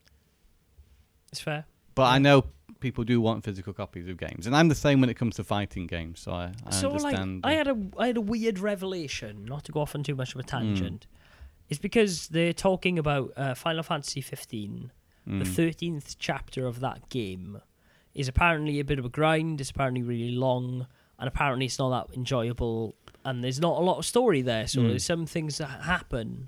it's fair. but I know people do want physical copies of games, and I'm the same when it comes to fighting games. So I, I so understand. like, I had a I had a weird revelation. Not to go off on too much of a tangent, it's because they're talking about uh, Final Fantasy fifteen. Mm. The thirteenth chapter of that game is apparently a bit of a grind. It's apparently really long, and apparently it's not that enjoyable. And there's not a lot of story there, so Mm. there's some things that happen,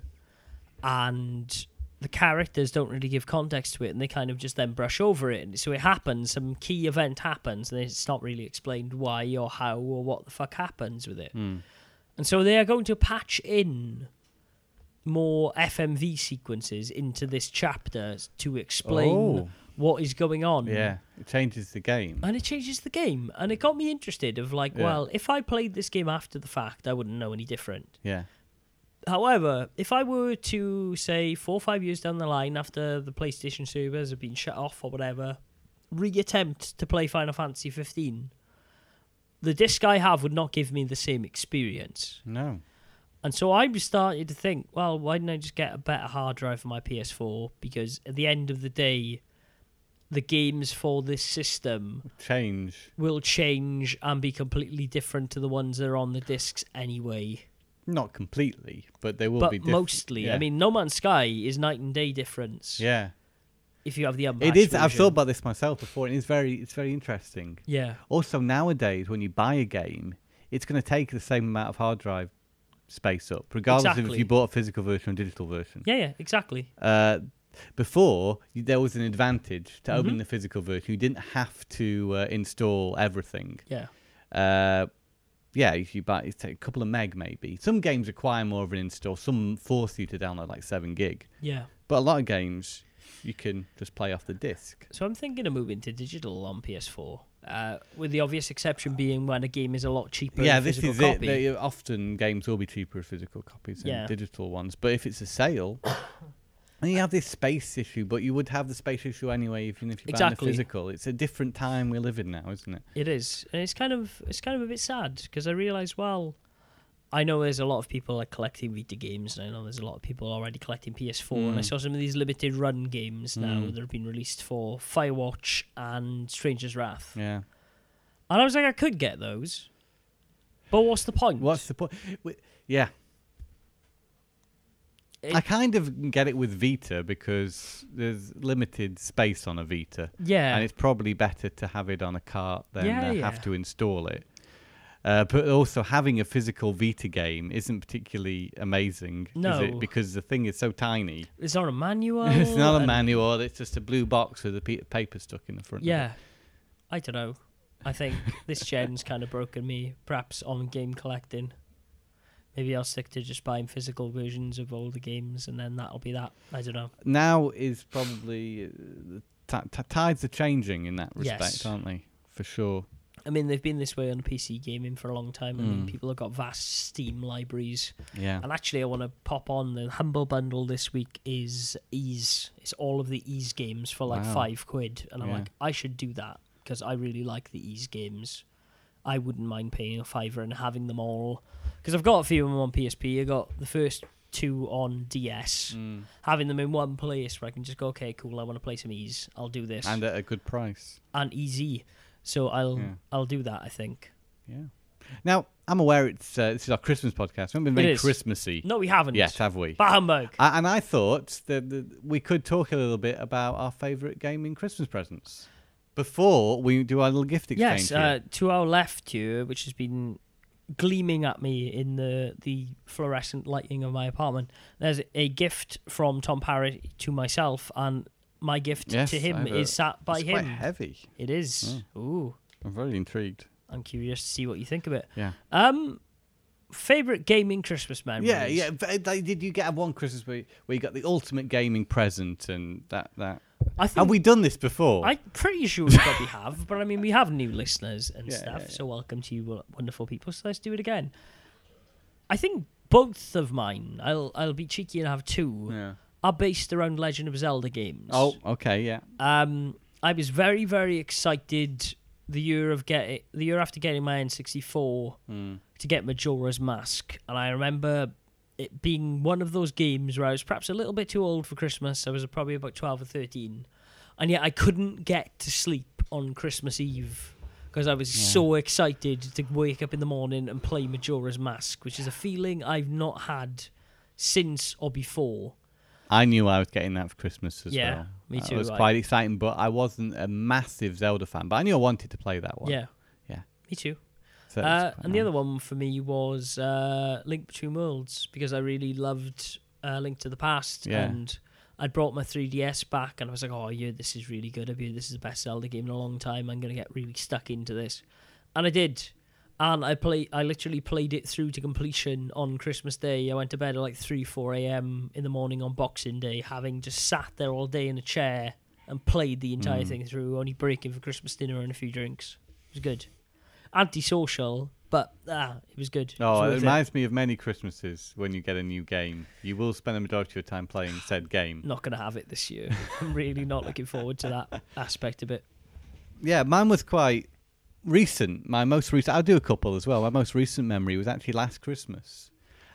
and the characters don't really give context to it, and they kind of just then brush over it. And so it happens, some key event happens, and it's not really explained why or how or what the fuck happens with it. Mm. And so they are going to patch in more F M V sequences into this chapter to explain Oh. what is going on. Yeah, It changes the game. And it changes the game. And it got me interested of like, Yeah. well, if I played this game after the fact, I wouldn't know any different. Yeah. However, if I were to, say, four or five years down the line after the PlayStation servers have been shut off or whatever, re-attempt to play Final Fantasy fifteen, the disc I have would not give me the same experience. No. And so I was starting to think, well, why didn't I just get a better hard drive for my P S four? Because at the end of the day, the games for this system Change. will change and be completely different to the ones that are on the discs anyway. Not completely, but they will but be different. mostly. Yeah. I mean, No Man's Sky is night and day difference. Yeah. If you have the unpatched It is. I've version. thought about this myself before, and it's very, it's very interesting. Yeah. Also, nowadays, when you buy a game, it's going to take the same amount of hard drive space up, regardless of Exactly. if you bought a physical version or digital version. Yeah, yeah, exactly. Uh, before, you- there was an advantage to Mhm. owning the physical version. You didn't have to uh, install everything. Yeah. Uh, yeah, if you buy, it's a couple of meg maybe. Some games require more of an install. Some force you to download like seven gig. Yeah. But a lot of games, you can just play off the disc. So I'm thinking of moving to digital on P S four, uh, with the obvious exception being when a game is a lot cheaper Yeah, than a this physical is copy. it. They, often games will be cheaper as physical copies than Yeah. digital ones. But if it's a sale, and you have this space issue, but you would have the space issue anyway, even if you're buying Exactly. the physical. It's a different time we live in now, isn't it? It is, and it's kind of it's kind of a bit sad because I realise, well, I know there's a lot of people like collecting Vita games, and I know there's a lot of people already collecting P S four, and I Mm. saw some of these limited run games now Mm. that have been released for Firewatch and Stranger's Wrath, Yeah. and I was like, I could get those, but what's the point? What's the point? Yeah. It- I kind of get it with Vita because there's limited space on a Vita. yeah, And it's probably better to have it on a cart than Yeah, uh, yeah. have to install it. Uh, but also, having a physical Vita game isn't particularly amazing, is No. it? Because the thing is so tiny. it's not a manual. It's not a and- manual. It's just a blue box with a pe- paper stuck in the front. of it. Yeah, I don't know. I think this gen's kind of broken me, perhaps on game collecting. Maybe I'll stick to just buying physical versions of older games, and then that'll be that. I don't know. Now is probably uh, the t- t- tides are changing in that respect, Yes. aren't they? For sure. I mean, they've been this way on P C gaming for a long time. I mean, Mm. people have got vast Steam libraries. Yeah. And actually, I want to pop on the Humble Bundle this week is Ease. It's all of the Ease games for like Wow. five quid. And I'm Yeah. like, I should do that because I really like the Ease games. I wouldn't mind paying a fiver and having them all. Because I've got a few of them on P S P. I got the first two on D S. Mm. Having them in one place where I can just go, okay, cool, I want to play some Ease. I'll do this. And at a good price. and Easy. So I'll Yeah. I'll do that, I think. Yeah. Now, I'm aware it's uh, this is our Christmas podcast. We haven't been It very is. Christmassy No, we haven't. yet, have we? Bah humbug. I, and I thought that, that we could talk a little bit about our favourite gaming Christmas presents before we do our little gift exchange. Yes, here. uh, to our left here, which has been gleaming at me in the, the fluorescent lighting of my apartment, there's a gift from Tom Parrott to myself, and my gift Yes, to I him have a- is sat by it's him. quite heavy. It is. Ooh, I'm very intrigued. I'm curious to see what you think of it. Yeah. Um, favorite gaming Christmas memories? Yeah, yeah. but, like, did you get one Christmas where, where you got the ultimate gaming present and that that? I think Have we done this before? I'm pretty sure we probably have, but I mean, we have new listeners and Yeah, stuff, yeah, yeah. so welcome to you, wo- wonderful people. So let's do it again. I think both of mine, I'll I'll be cheeky and have two, Yeah. are based around Legend of Zelda games. Oh, okay, yeah. Um, I was very very excited the year of getting the year after getting my N sixty-four Mm. to get Majora's Mask, and I remember it being one of those games where I was perhaps a little bit too old for Christmas. I was probably about twelve or thirteen, and yet I couldn't get to sleep on Christmas Eve because I was Yeah. so excited to wake up in the morning and play Majora's Mask, which is a feeling I've not had since or before. I knew I was getting that for Christmas as Yeah, well. me Uh, too, It was I- quite exciting, but I wasn't a massive Zelda fan. But I knew I wanted to play that one. Yeah, Yeah. me too. So it was Uh, quite and the nice. other one for me was uh, Link Between Worlds, because I really loved uh, Link to the Past, Yeah. and I'd brought my three D S back, and I was like, oh, yeah, this is really good. I mean, this is the best Zelda game in a long time. I'm going to get really stuck into this. And I did. And I play. I literally played it through to completion on Christmas Day. I went to bed at like three, four a.m. in the morning on Boxing Day, having just sat there all day in a chair and played the entire Mm. thing through, only breaking for Christmas dinner and a few drinks. It was good. Antisocial, but ah, it was good. Oh, it, it was reminds me of many Christmases when you get a new game. You will spend the majority of your time playing said game. Not going to have it this year. I'm really not looking forward to that aspect of it. Yeah, mine was quite recent. My most recent, I'll do a couple as well. My most recent memory was actually last Christmas.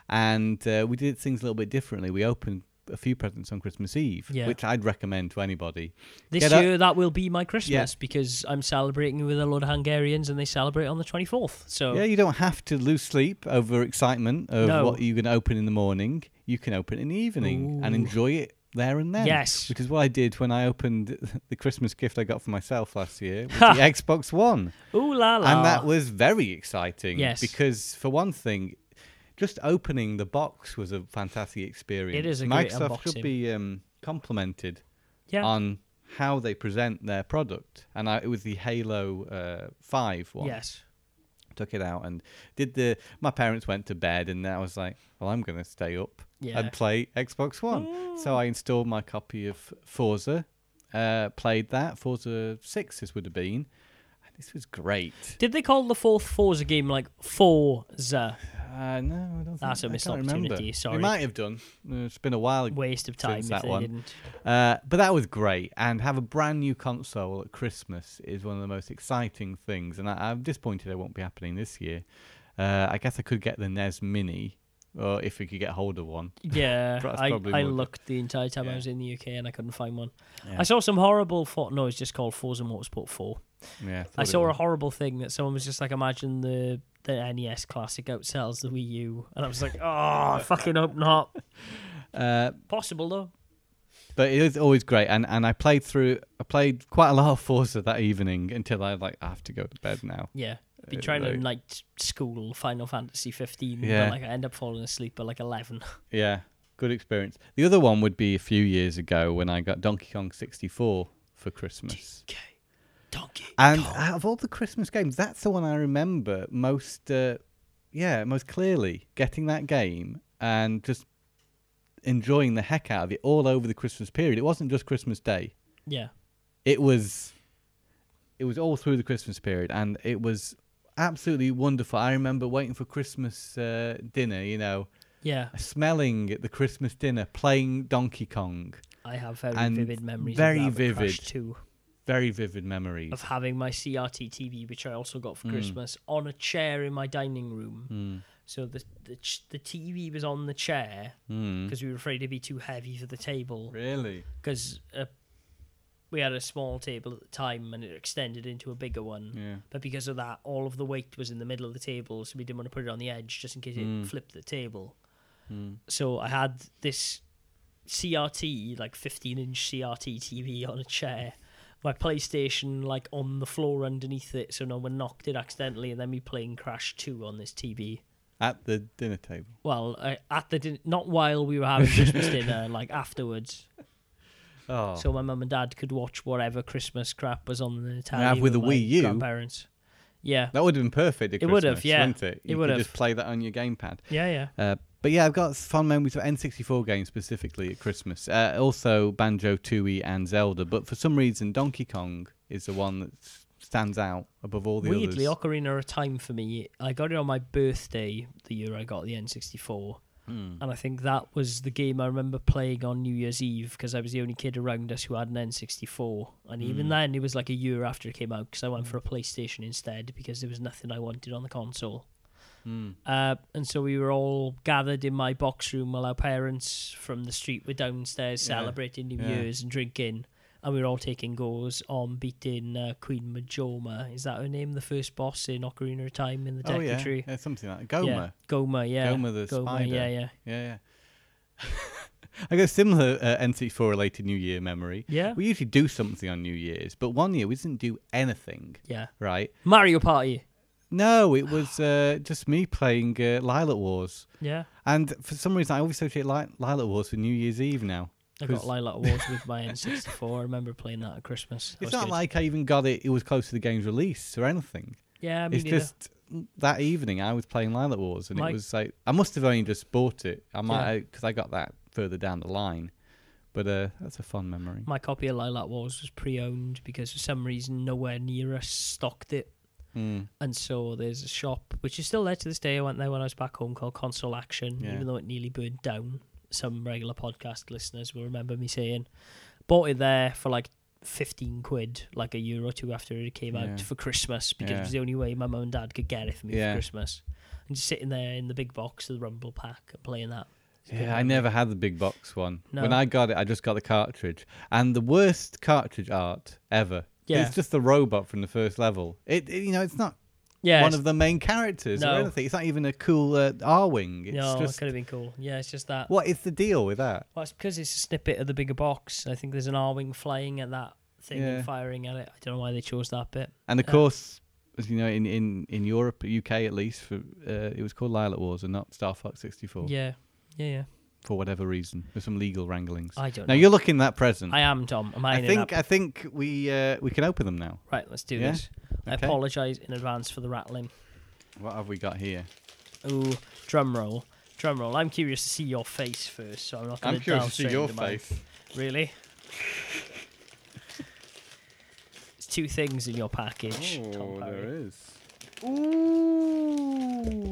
And uh, we did things a little bit differently. We opened a few presents on Christmas Eve, Yeah. which I'd recommend to anybody. This Get up- year, that will be my Christmas Yeah. because I'm celebrating with a lot of Hungarians and they celebrate on the twenty-fourth. So Yeah, you don't have to lose sleep over excitement of No. what you're going to open in the morning. You can open it in the evening and Ooh. enjoy it there and then. Yes. Which is what I did when I opened the Christmas gift I got for myself last year, with Ha. the Xbox One. Ooh la la. And that was very exciting. Yes. Because, for one thing, just opening the box was a fantastic experience. It is a great Microsoft should unboxing. be um, complimented yeah. on how they present their product. And I, it was the Halo uh, five one. Yes. Took it out and did the... My parents went to bed and I was like, well, I'm going to stay up Yeah. and play Xbox One. So I installed my copy of Forza, uh, played that. Forza six, this would have been. This was great. Did they call the fourth Forza game like Forza? Uh, no, I don't think That's a I missed can't remember. opportunity, sorry. They might have done. Uh, It's been a while. Waste of time Since if that they one. didn't. Uh, but that was great. And have a brand new console at Christmas is one of the most exciting things. And I, I'm disappointed it won't be happening this year. Uh, I guess I could get the N E S Mini, or if we could get hold of one. Yeah, That's I, probably I more the- looked the entire time I Yeah. was in the U K and I couldn't find one. Yeah. I saw some horrible... For- no, it's just called Forza Motorsport four. Yeah, I thought it saw a was. horrible thing that someone was just like, imagine the, the N E S Classic outsells the Wii U. And I was like, oh, I fucking hope not. Uh, Possible, though. but it was always great. And, and I played through. I played quite a lot of Forza that evening until I like I have to go to bed now. Yeah. Be Uh, trying to like- night school Final Fantasy fifteen, Yeah. but like I end up falling asleep at like eleven. Yeah, good experience. The other one would be a few years ago when I got Donkey Kong sixty-four for Christmas. Okay. Donkey And Kong. out of all the Christmas games, that's the one I remember most, uh, yeah, most clearly. Getting that game and just enjoying the heck out of it all over the Christmas period. It wasn't just Christmas Day. Yeah. It was, it was all through the Christmas period, and it was absolutely wonderful. I remember waiting for Christmas uh, dinner, you know, Yeah. smelling the Christmas dinner, playing Donkey Kong. I have very And vivid memories very of that with Crash vivid. two. Very vivid memories. Of having my C R T T V, which I also got for Mm. Christmas, on a chair in my dining room. Mm. So the the, ch- the T V was on the chair Mm. because we were afraid it'd be too heavy for the table. Really? Because uh, we had a small table at the time and it extended into a bigger one. Yeah. But because of that, all of the weight was in the middle of the table, so we didn't want to put it on the edge just in case Mm. it flipped the table. Mm. So I had this C R T, like fifteen inch C R T T V on a chair. My PlayStation, like, on the floor underneath it, so no one knocked it accidentally, and then me playing Crash two on this T V. At the dinner table. Well, uh, at the din- not while we were having Christmas dinner, like afterwards. Oh. So my mum and dad could watch whatever Christmas crap was on the telly have with a my Wii U? grandparents. Yeah, That would have been perfect at It Christmas, would have, yeah. wouldn't it? It You would could have. just play that on your gamepad. yeah, yeah. Uh, but yeah, I've got fond memories of N sixty-four games specifically at Christmas. Uh, also Banjo-Tooie and Zelda. But for some reason, Donkey Kong is the one that s- stands out above all the Weirdly, others. Ocarina of Time for me, I got it on my birthday the year I got the N sixty-four. Mm. And I think that was the game I remember playing on New Year's Eve because I was the only kid around us who had an N sixty-four. And even Mm. then, it was like a year after it came out because I went for a PlayStation instead because there was nothing I wanted on the console. Mm. Uh, and so we were all gathered in my box room while our parents from the street were downstairs Yeah. celebrating New Yeah. Year's and drinking. And we were all taking goes on beating uh, Queen Majoma. Is that her name? The first boss in Ocarina of Time in the Oh, Deku yeah. Tree? yeah. Something like that. Yeah. Goma. Goma, yeah. Goma the spider. yeah, yeah. Yeah, yeah. I got a similar uh, N sixty-four related New Year memory. Yeah? We usually do something on New Year's, but one year we didn't do anything, Yeah. right? Mario Party. No, it was uh, just me playing uh, Lilac Wars. Yeah. And for some reason, I always associate Li- Lilac Wars with New Year's Eve now. I got 'Cause- Lilac Wars with my N sixty-four. I remember playing that at Christmas. That It's was not good. like I even got it, it was close to the game's release or anything. Yeah, me It's neither. just that evening I was playing Lilac Wars, and My- it was like, I must have only just bought it. I Yeah. might, because I got that further down the line. But uh, that's a fun memory. My copy of Lilac Wars was pre-owned because for some reason nowhere near us stocked it. Mm. And so there's a shop, which is still there to this day. I went there when I was back home, called Console Action, Yeah. even though it nearly burned down. Some regular podcast listeners will remember me saying. Bought it there for like fifteen quid, like a year or two after it came Yeah. out for Christmas, because Yeah. it was the only way my mum and dad could get it for me Yeah. for Christmas. And just sitting there in the big box of the Rumble Pack and playing that. It's a good Yeah, I memory. never had the big box one. No. When I got it, I just got the cartridge. And the worst cartridge art ever. Yeah. It's just the robot from the first level. It, it you know, it's not Yeah, one it's- of the main characters or No. anything. It's not even a cool uh, R-wing. It's no, it just could have been cool. Yeah, it's just that. what is the deal with that? Well, it's because it's a snippet of the bigger box. I think there's an R-wing flying at that thing Yeah. and firing at it. I don't know why they chose that bit. And of Yeah. course, as you know, in, in, in Europe, U K at least, for uh, it was called Lilac Wars and not Star Fox sixty-four Yeah, yeah, yeah. for whatever reason. There's some legal wranglings. I don't Now know. you're looking at that present. I am, Tom. I'm I eyeing it think up. I think we uh, we can open them now. Right, let's do Yeah? this. I Okay. apologise in advance for the rattling. What have we got here? Ooh, drum roll. Drum roll. I'm curious to see your face first, so I'm not going I'm curious to see your mine. face. Really? There's two things in your package, Tom Oh, Parry. there is. Ooh.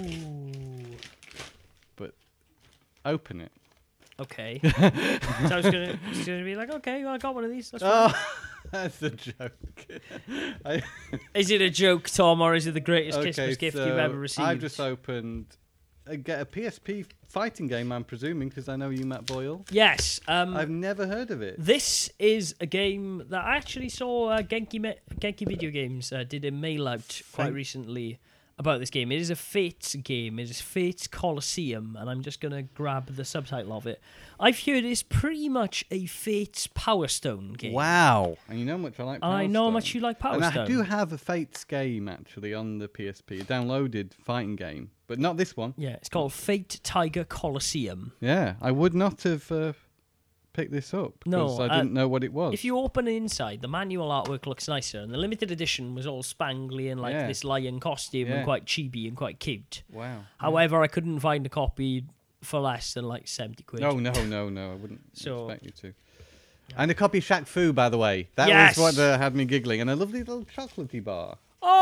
Open it. Okay. so I was gonna, was gonna be like, okay, well, I got one of these. That's fine. Oh, that's a joke. I, Is it a joke, Tom, or is it the greatest okay, Christmas gift so you've ever received? I've just opened a, get a P S P fighting game, I'm presuming, because I know you, Matt Boyle. Yes. Um, I've never heard of it. This is a game that I actually saw uh, Genki Me- Genki Video Games uh, did a mail out quite Thank- recently about this game. It is a Fates game. It is Fates Colosseum, and I'm just going to grab the subtitle of it. I've heard it's pretty much a Fates Power Stone game. Wow. And you know how much I like Power I know how Stone. much you like Power And Stone. I do have a Fates game, actually, on the P S P. A downloaded fighting game. But not this one. Yeah, it's called Fate Tiger Colosseum. Yeah, I would not have uh, picked this up because No, I uh, didn't know what it was. If you open it inside, the manual artwork looks nicer, and the limited edition was all spangly and like Yeah. this lion costume Yeah. and quite chibi and quite cute. Wow. However, I couldn't find a copy for less than like seventy quid. No, no, no, no. I wouldn't So- expect you to. And a copy of Shaq Fu, by the way. That Yes! was what uh, had me giggling. And a lovely little chocolatey bar.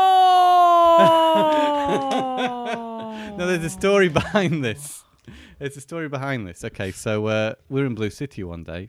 Oh! No, there's a story behind this. There's a story behind this. Okay, so uh, we were in Blue City one day,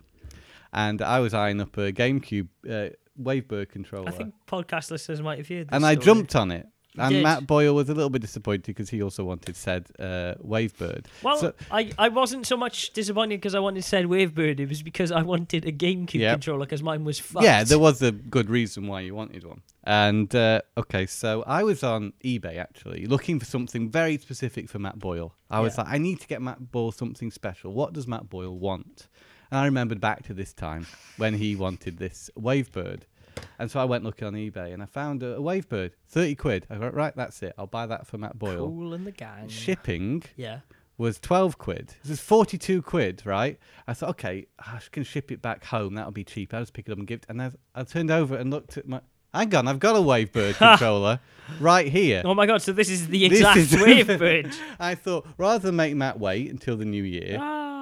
and I was eyeing up a GameCube uh, Wavebird controller. I think podcast listeners might have heard this and I story. jumped on it. You And did. Matt Boyle was a little bit disappointed because he also wanted said uh, Wavebird. Well, So- I, I wasn't so much disappointed because I wanted said Wavebird. It was because I wanted a GameCube Yep. controller because mine was fucked. Yeah, there was a good reason why you wanted one. And, uh, okay, so I was on eBay, actually, looking for something very specific for Matt Boyle. I was Yeah. like, I need to get Matt Boyle something special. What does Matt Boyle want? And I remembered back to this time when he wanted this Wavebird. And so I went looking on eBay and I found a, a Wavebird, thirty quid. I went, right, that's it. I'll buy that for Matt Boyle. Cool and the gang. Shipping Yeah. was twelve quid. This is forty-two quid, right? I thought, okay, I can ship it back home. That'll be cheap. I'll just pick it up and give it. And I, I turned over and looked at my... Hang on, I've got a Wavebird controller right here. Oh my god, so this is the This exact is- Wavebird. I thought, rather than make Matt wait until the new year,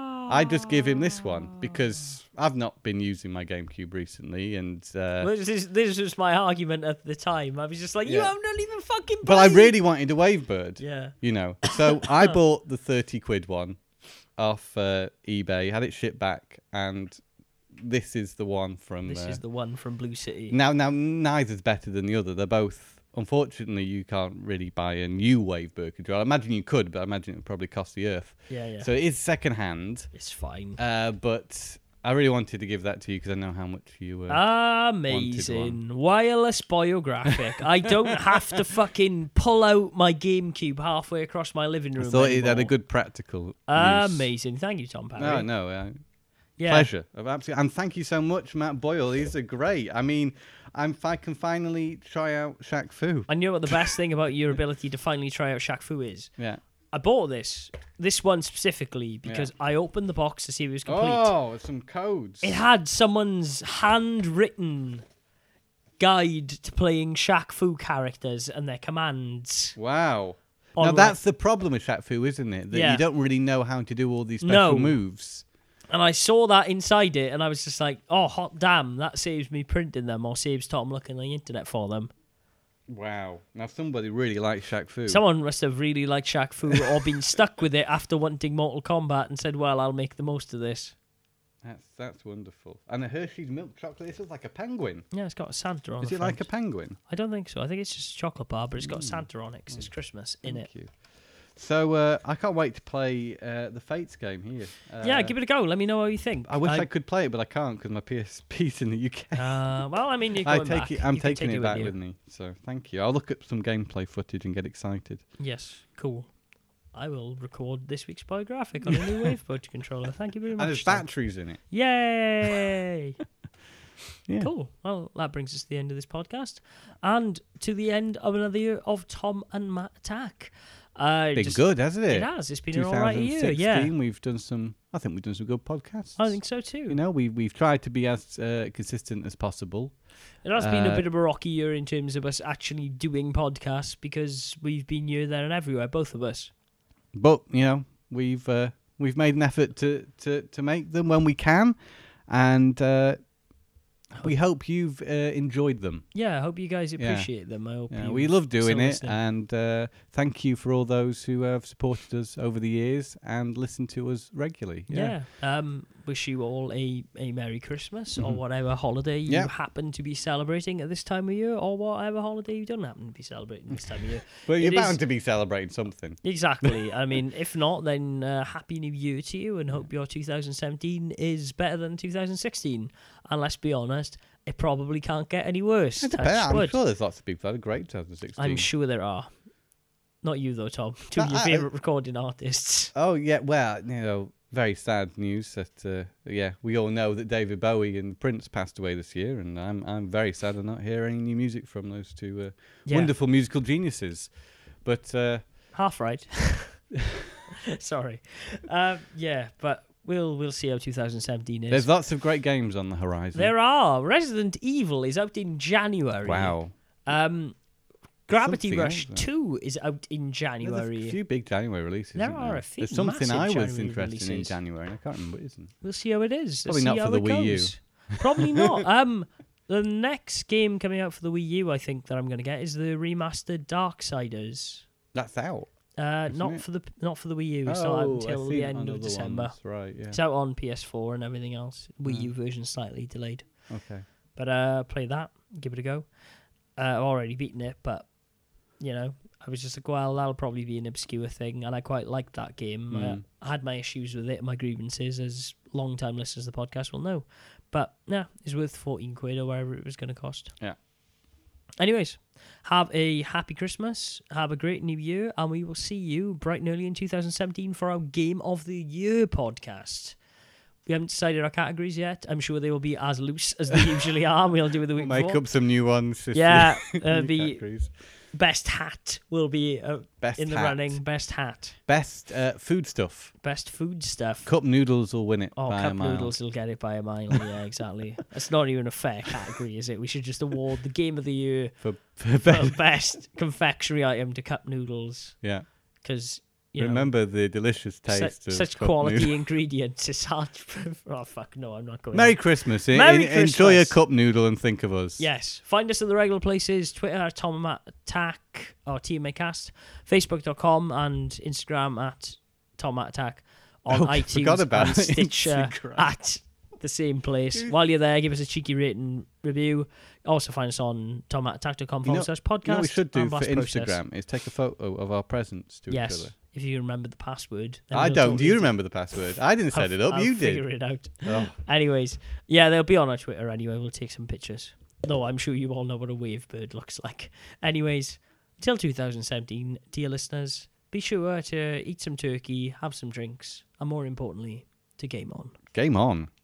I just give him this one because I've not been using my GameCube recently, and uh, Well, this, is, this was my argument at the time. I was just like, you Yeah. have not even fucking played. but I really wanted a Wavebird. Yeah. You know, so I bought the thirty quid one off uh, eBay, had it shipped back, and this is the one from. This uh, is the one from Blue City. Now, now, neither's better than the other. They're both. Unfortunately, you can't really buy a new Wavebird controller. I imagine you could, but I imagine it would probably cost the earth. Yeah, yeah. So it is second hand, It's fine. uh, but I really wanted to give that to you because I know how much you. Uh, Amazing. Wireless biographic. I don't have to fucking pull out my GameCube halfway across my living I room. thought it had a anymore. good practical. use. Amazing. Thank you, Tom Parry. No, no. Uh, yeah. Pleasure. Of absolute, and thank you so much, Matt Boyle. These are great. I mean, I'm, I can finally try out Shaq Fu. And you know what the best thing about your ability to finally try out Shaq Fu is? Yeah. I bought this, this one specifically, because I opened the box to see if it was complete. Oh, some codes. It had someone's handwritten guide to playing Shaq Fu characters and their commands. Wow. on Now like- that's the problem with Shaq Fu, isn't it? That Yeah. you don't really know how to do all these special No. moves. And I saw that inside it, and I was just like, oh, hot damn, that saves me printing them, or saves Tom looking on the internet for them. Wow. Now, somebody really likes Shaq Fu. Someone must have really liked Shaq Fu or been stuck with it after wanting Mortal Kombat and said, well, I'll make the most of this. That's that's wonderful. And a Hershey's milk chocolate. This looks like a penguin. Yeah, it's got a Santa on Is the it front. like a penguin? I don't think so. I think it's just a chocolate bar, but it's got Mm. Santa on it because it's Christmas in Thank it. you. So uh, I can't wait to play uh, the Fates game here. Uh, Yeah, give it a go. Let me know how you think. I wish I, could play it, but I can't because my P S P's in the U K. Uh, well, I mean, you're I going take back. it. I'm You can taking take it back with, with, you. me. So thank you. I'll look at some gameplay footage and get excited. Yes, cool. I will record this week's biographic on a new Waveboard controller. Thank you very much. And there's Tom. batteries in it. Yay! Yeah. Cool. Well, that brings us to the end of this podcast and to the end of another year of Tom and Matt Attack. Uh, Been just- good, hasn't it? It has. It's been an all right year. Yeah, We've done some. I think we've done some good podcasts. I think so too. You know, we we've tried to be as uh, consistent as possible. It has been a Uh, bit of a rocky year in terms of us actually doing podcasts because we've been here, there, and everywhere, both of us. But you know, we've uh, we've made an effort to, to, to make them when we can, and uh, we hope you've uh, enjoyed them. Yeah, I hope you guys Yeah. appreciate them. I hope Yeah, you we love doing still it, listening. and uh, thank you for all those who have supported us over the years and listened to us regularly. Yeah. Um, wish you all a, a Merry Christmas or Mhm. whatever holiday you Yeah. happen to be celebrating at this time of year, or whatever holiday you don't happen to be celebrating this time of year. Well, you're It bound is- to be celebrating something. Exactly. I mean, if not, then uh, Happy New Year to you, and hope your two thousand seventeen is better than two thousand sixteen. And let's be honest, it probably can't get any worse. It Touch depends. I'm wood. sure there's lots of people that had a great twenty sixteen. I'm sure there are. Not you though, Tom. Two of Uh, your I- favourite recording artists. Oh yeah, well, you know, very sad news that uh, yeah, we all know that David Bowie and Prince passed away this year, and I'm I'm very sad to not hear any new music from those two uh, Yeah. wonderful musical geniuses. But uh, Half right. Sorry. Um, yeah, but we'll we'll see how two thousand seventeen is. there's lots of great games on the horizon. There are. Resident Evil is out in January. Wow. Um, Gravity Something Rush else, though. two is out in There's January. a few big January releases. There isn't are there? a few There's something massive I was January interested in in releases. January, and I can't remember what it isn't. We'll see how it is. Probably Let's not see for how the it Wii U. goes. Probably not. Um, the next game coming out for the Wii U, I think that I'm going to get is the remastered Darksiders. That's out. Uh, Isn't not it? for the not for the Wii U. It's oh, not out I've until seen the it on end of other December. ones, Right, yeah. It's out on P S four and everything else. Wii Mm. U version slightly delayed. Okay. But uh, play that. Give it a go. Uh, I've already beaten it, but you know, I was just like, well, that'll probably be an obscure thing, and I quite liked that game. Mm. Uh, I had my issues with it and my grievances, as long-time listeners of the podcast will know. But yeah, it's worth fourteen quid or whatever it was going to cost. Yeah. Anyways, have a happy Christmas, have a great new year, and we will see you bright and early in two thousand seventeen for our Game of the Year podcast. We haven't decided our categories yet. I'm sure they will be as loose as they usually are. We'll do it the week Make before. up some new ones. this Yeah, year. uh, New the categories. best hat will be uh, Best in the hat. running. Best hat, Best uh, food stuff. best food stuff. Cup noodles will win it. Oh, by cup a mile. noodles will get it by a mile. Yeah, exactly. That's not even a fair category, is it? We should just award the Game of the Year for, for for best. best confectionery item to cup noodles, Yeah. because you know, Remember the delicious su- taste of such cup quality noodles. ingredients. It's hard. To, oh fuck, no, I'm not going. Merry Christmas. eh? Merry En- Enjoy a Christmas. cup noodle and think of us. Yes. Find us in the regular places: Twitter at Tom and Matt Attack or T M A Cast, Facebook dot com and Instagram at Tom Matt Attack, on Oh, I forgot iTunes about and Stitcher Instagram. at the same place. While you're there, give us a cheeky rating review. Also find us on tom matt attack dot com You know- forward slash podcast. You know what we should do and for Blast Process. Instagram is take a photo of our presents to each Yes. other. If you remember the password. then I we'll don't. talk Do you into- remember the password? I didn't set I'll- it up. I'll you figure did. it out. Oh. Anyways, yeah, they'll be on our Twitter anyway. We'll take some pictures. Though I'm sure you all know what a wave bird looks like. Anyways, until two thousand seventeen, dear listeners, be sure to eat some turkey, have some drinks, and more importantly, to game on. Game on.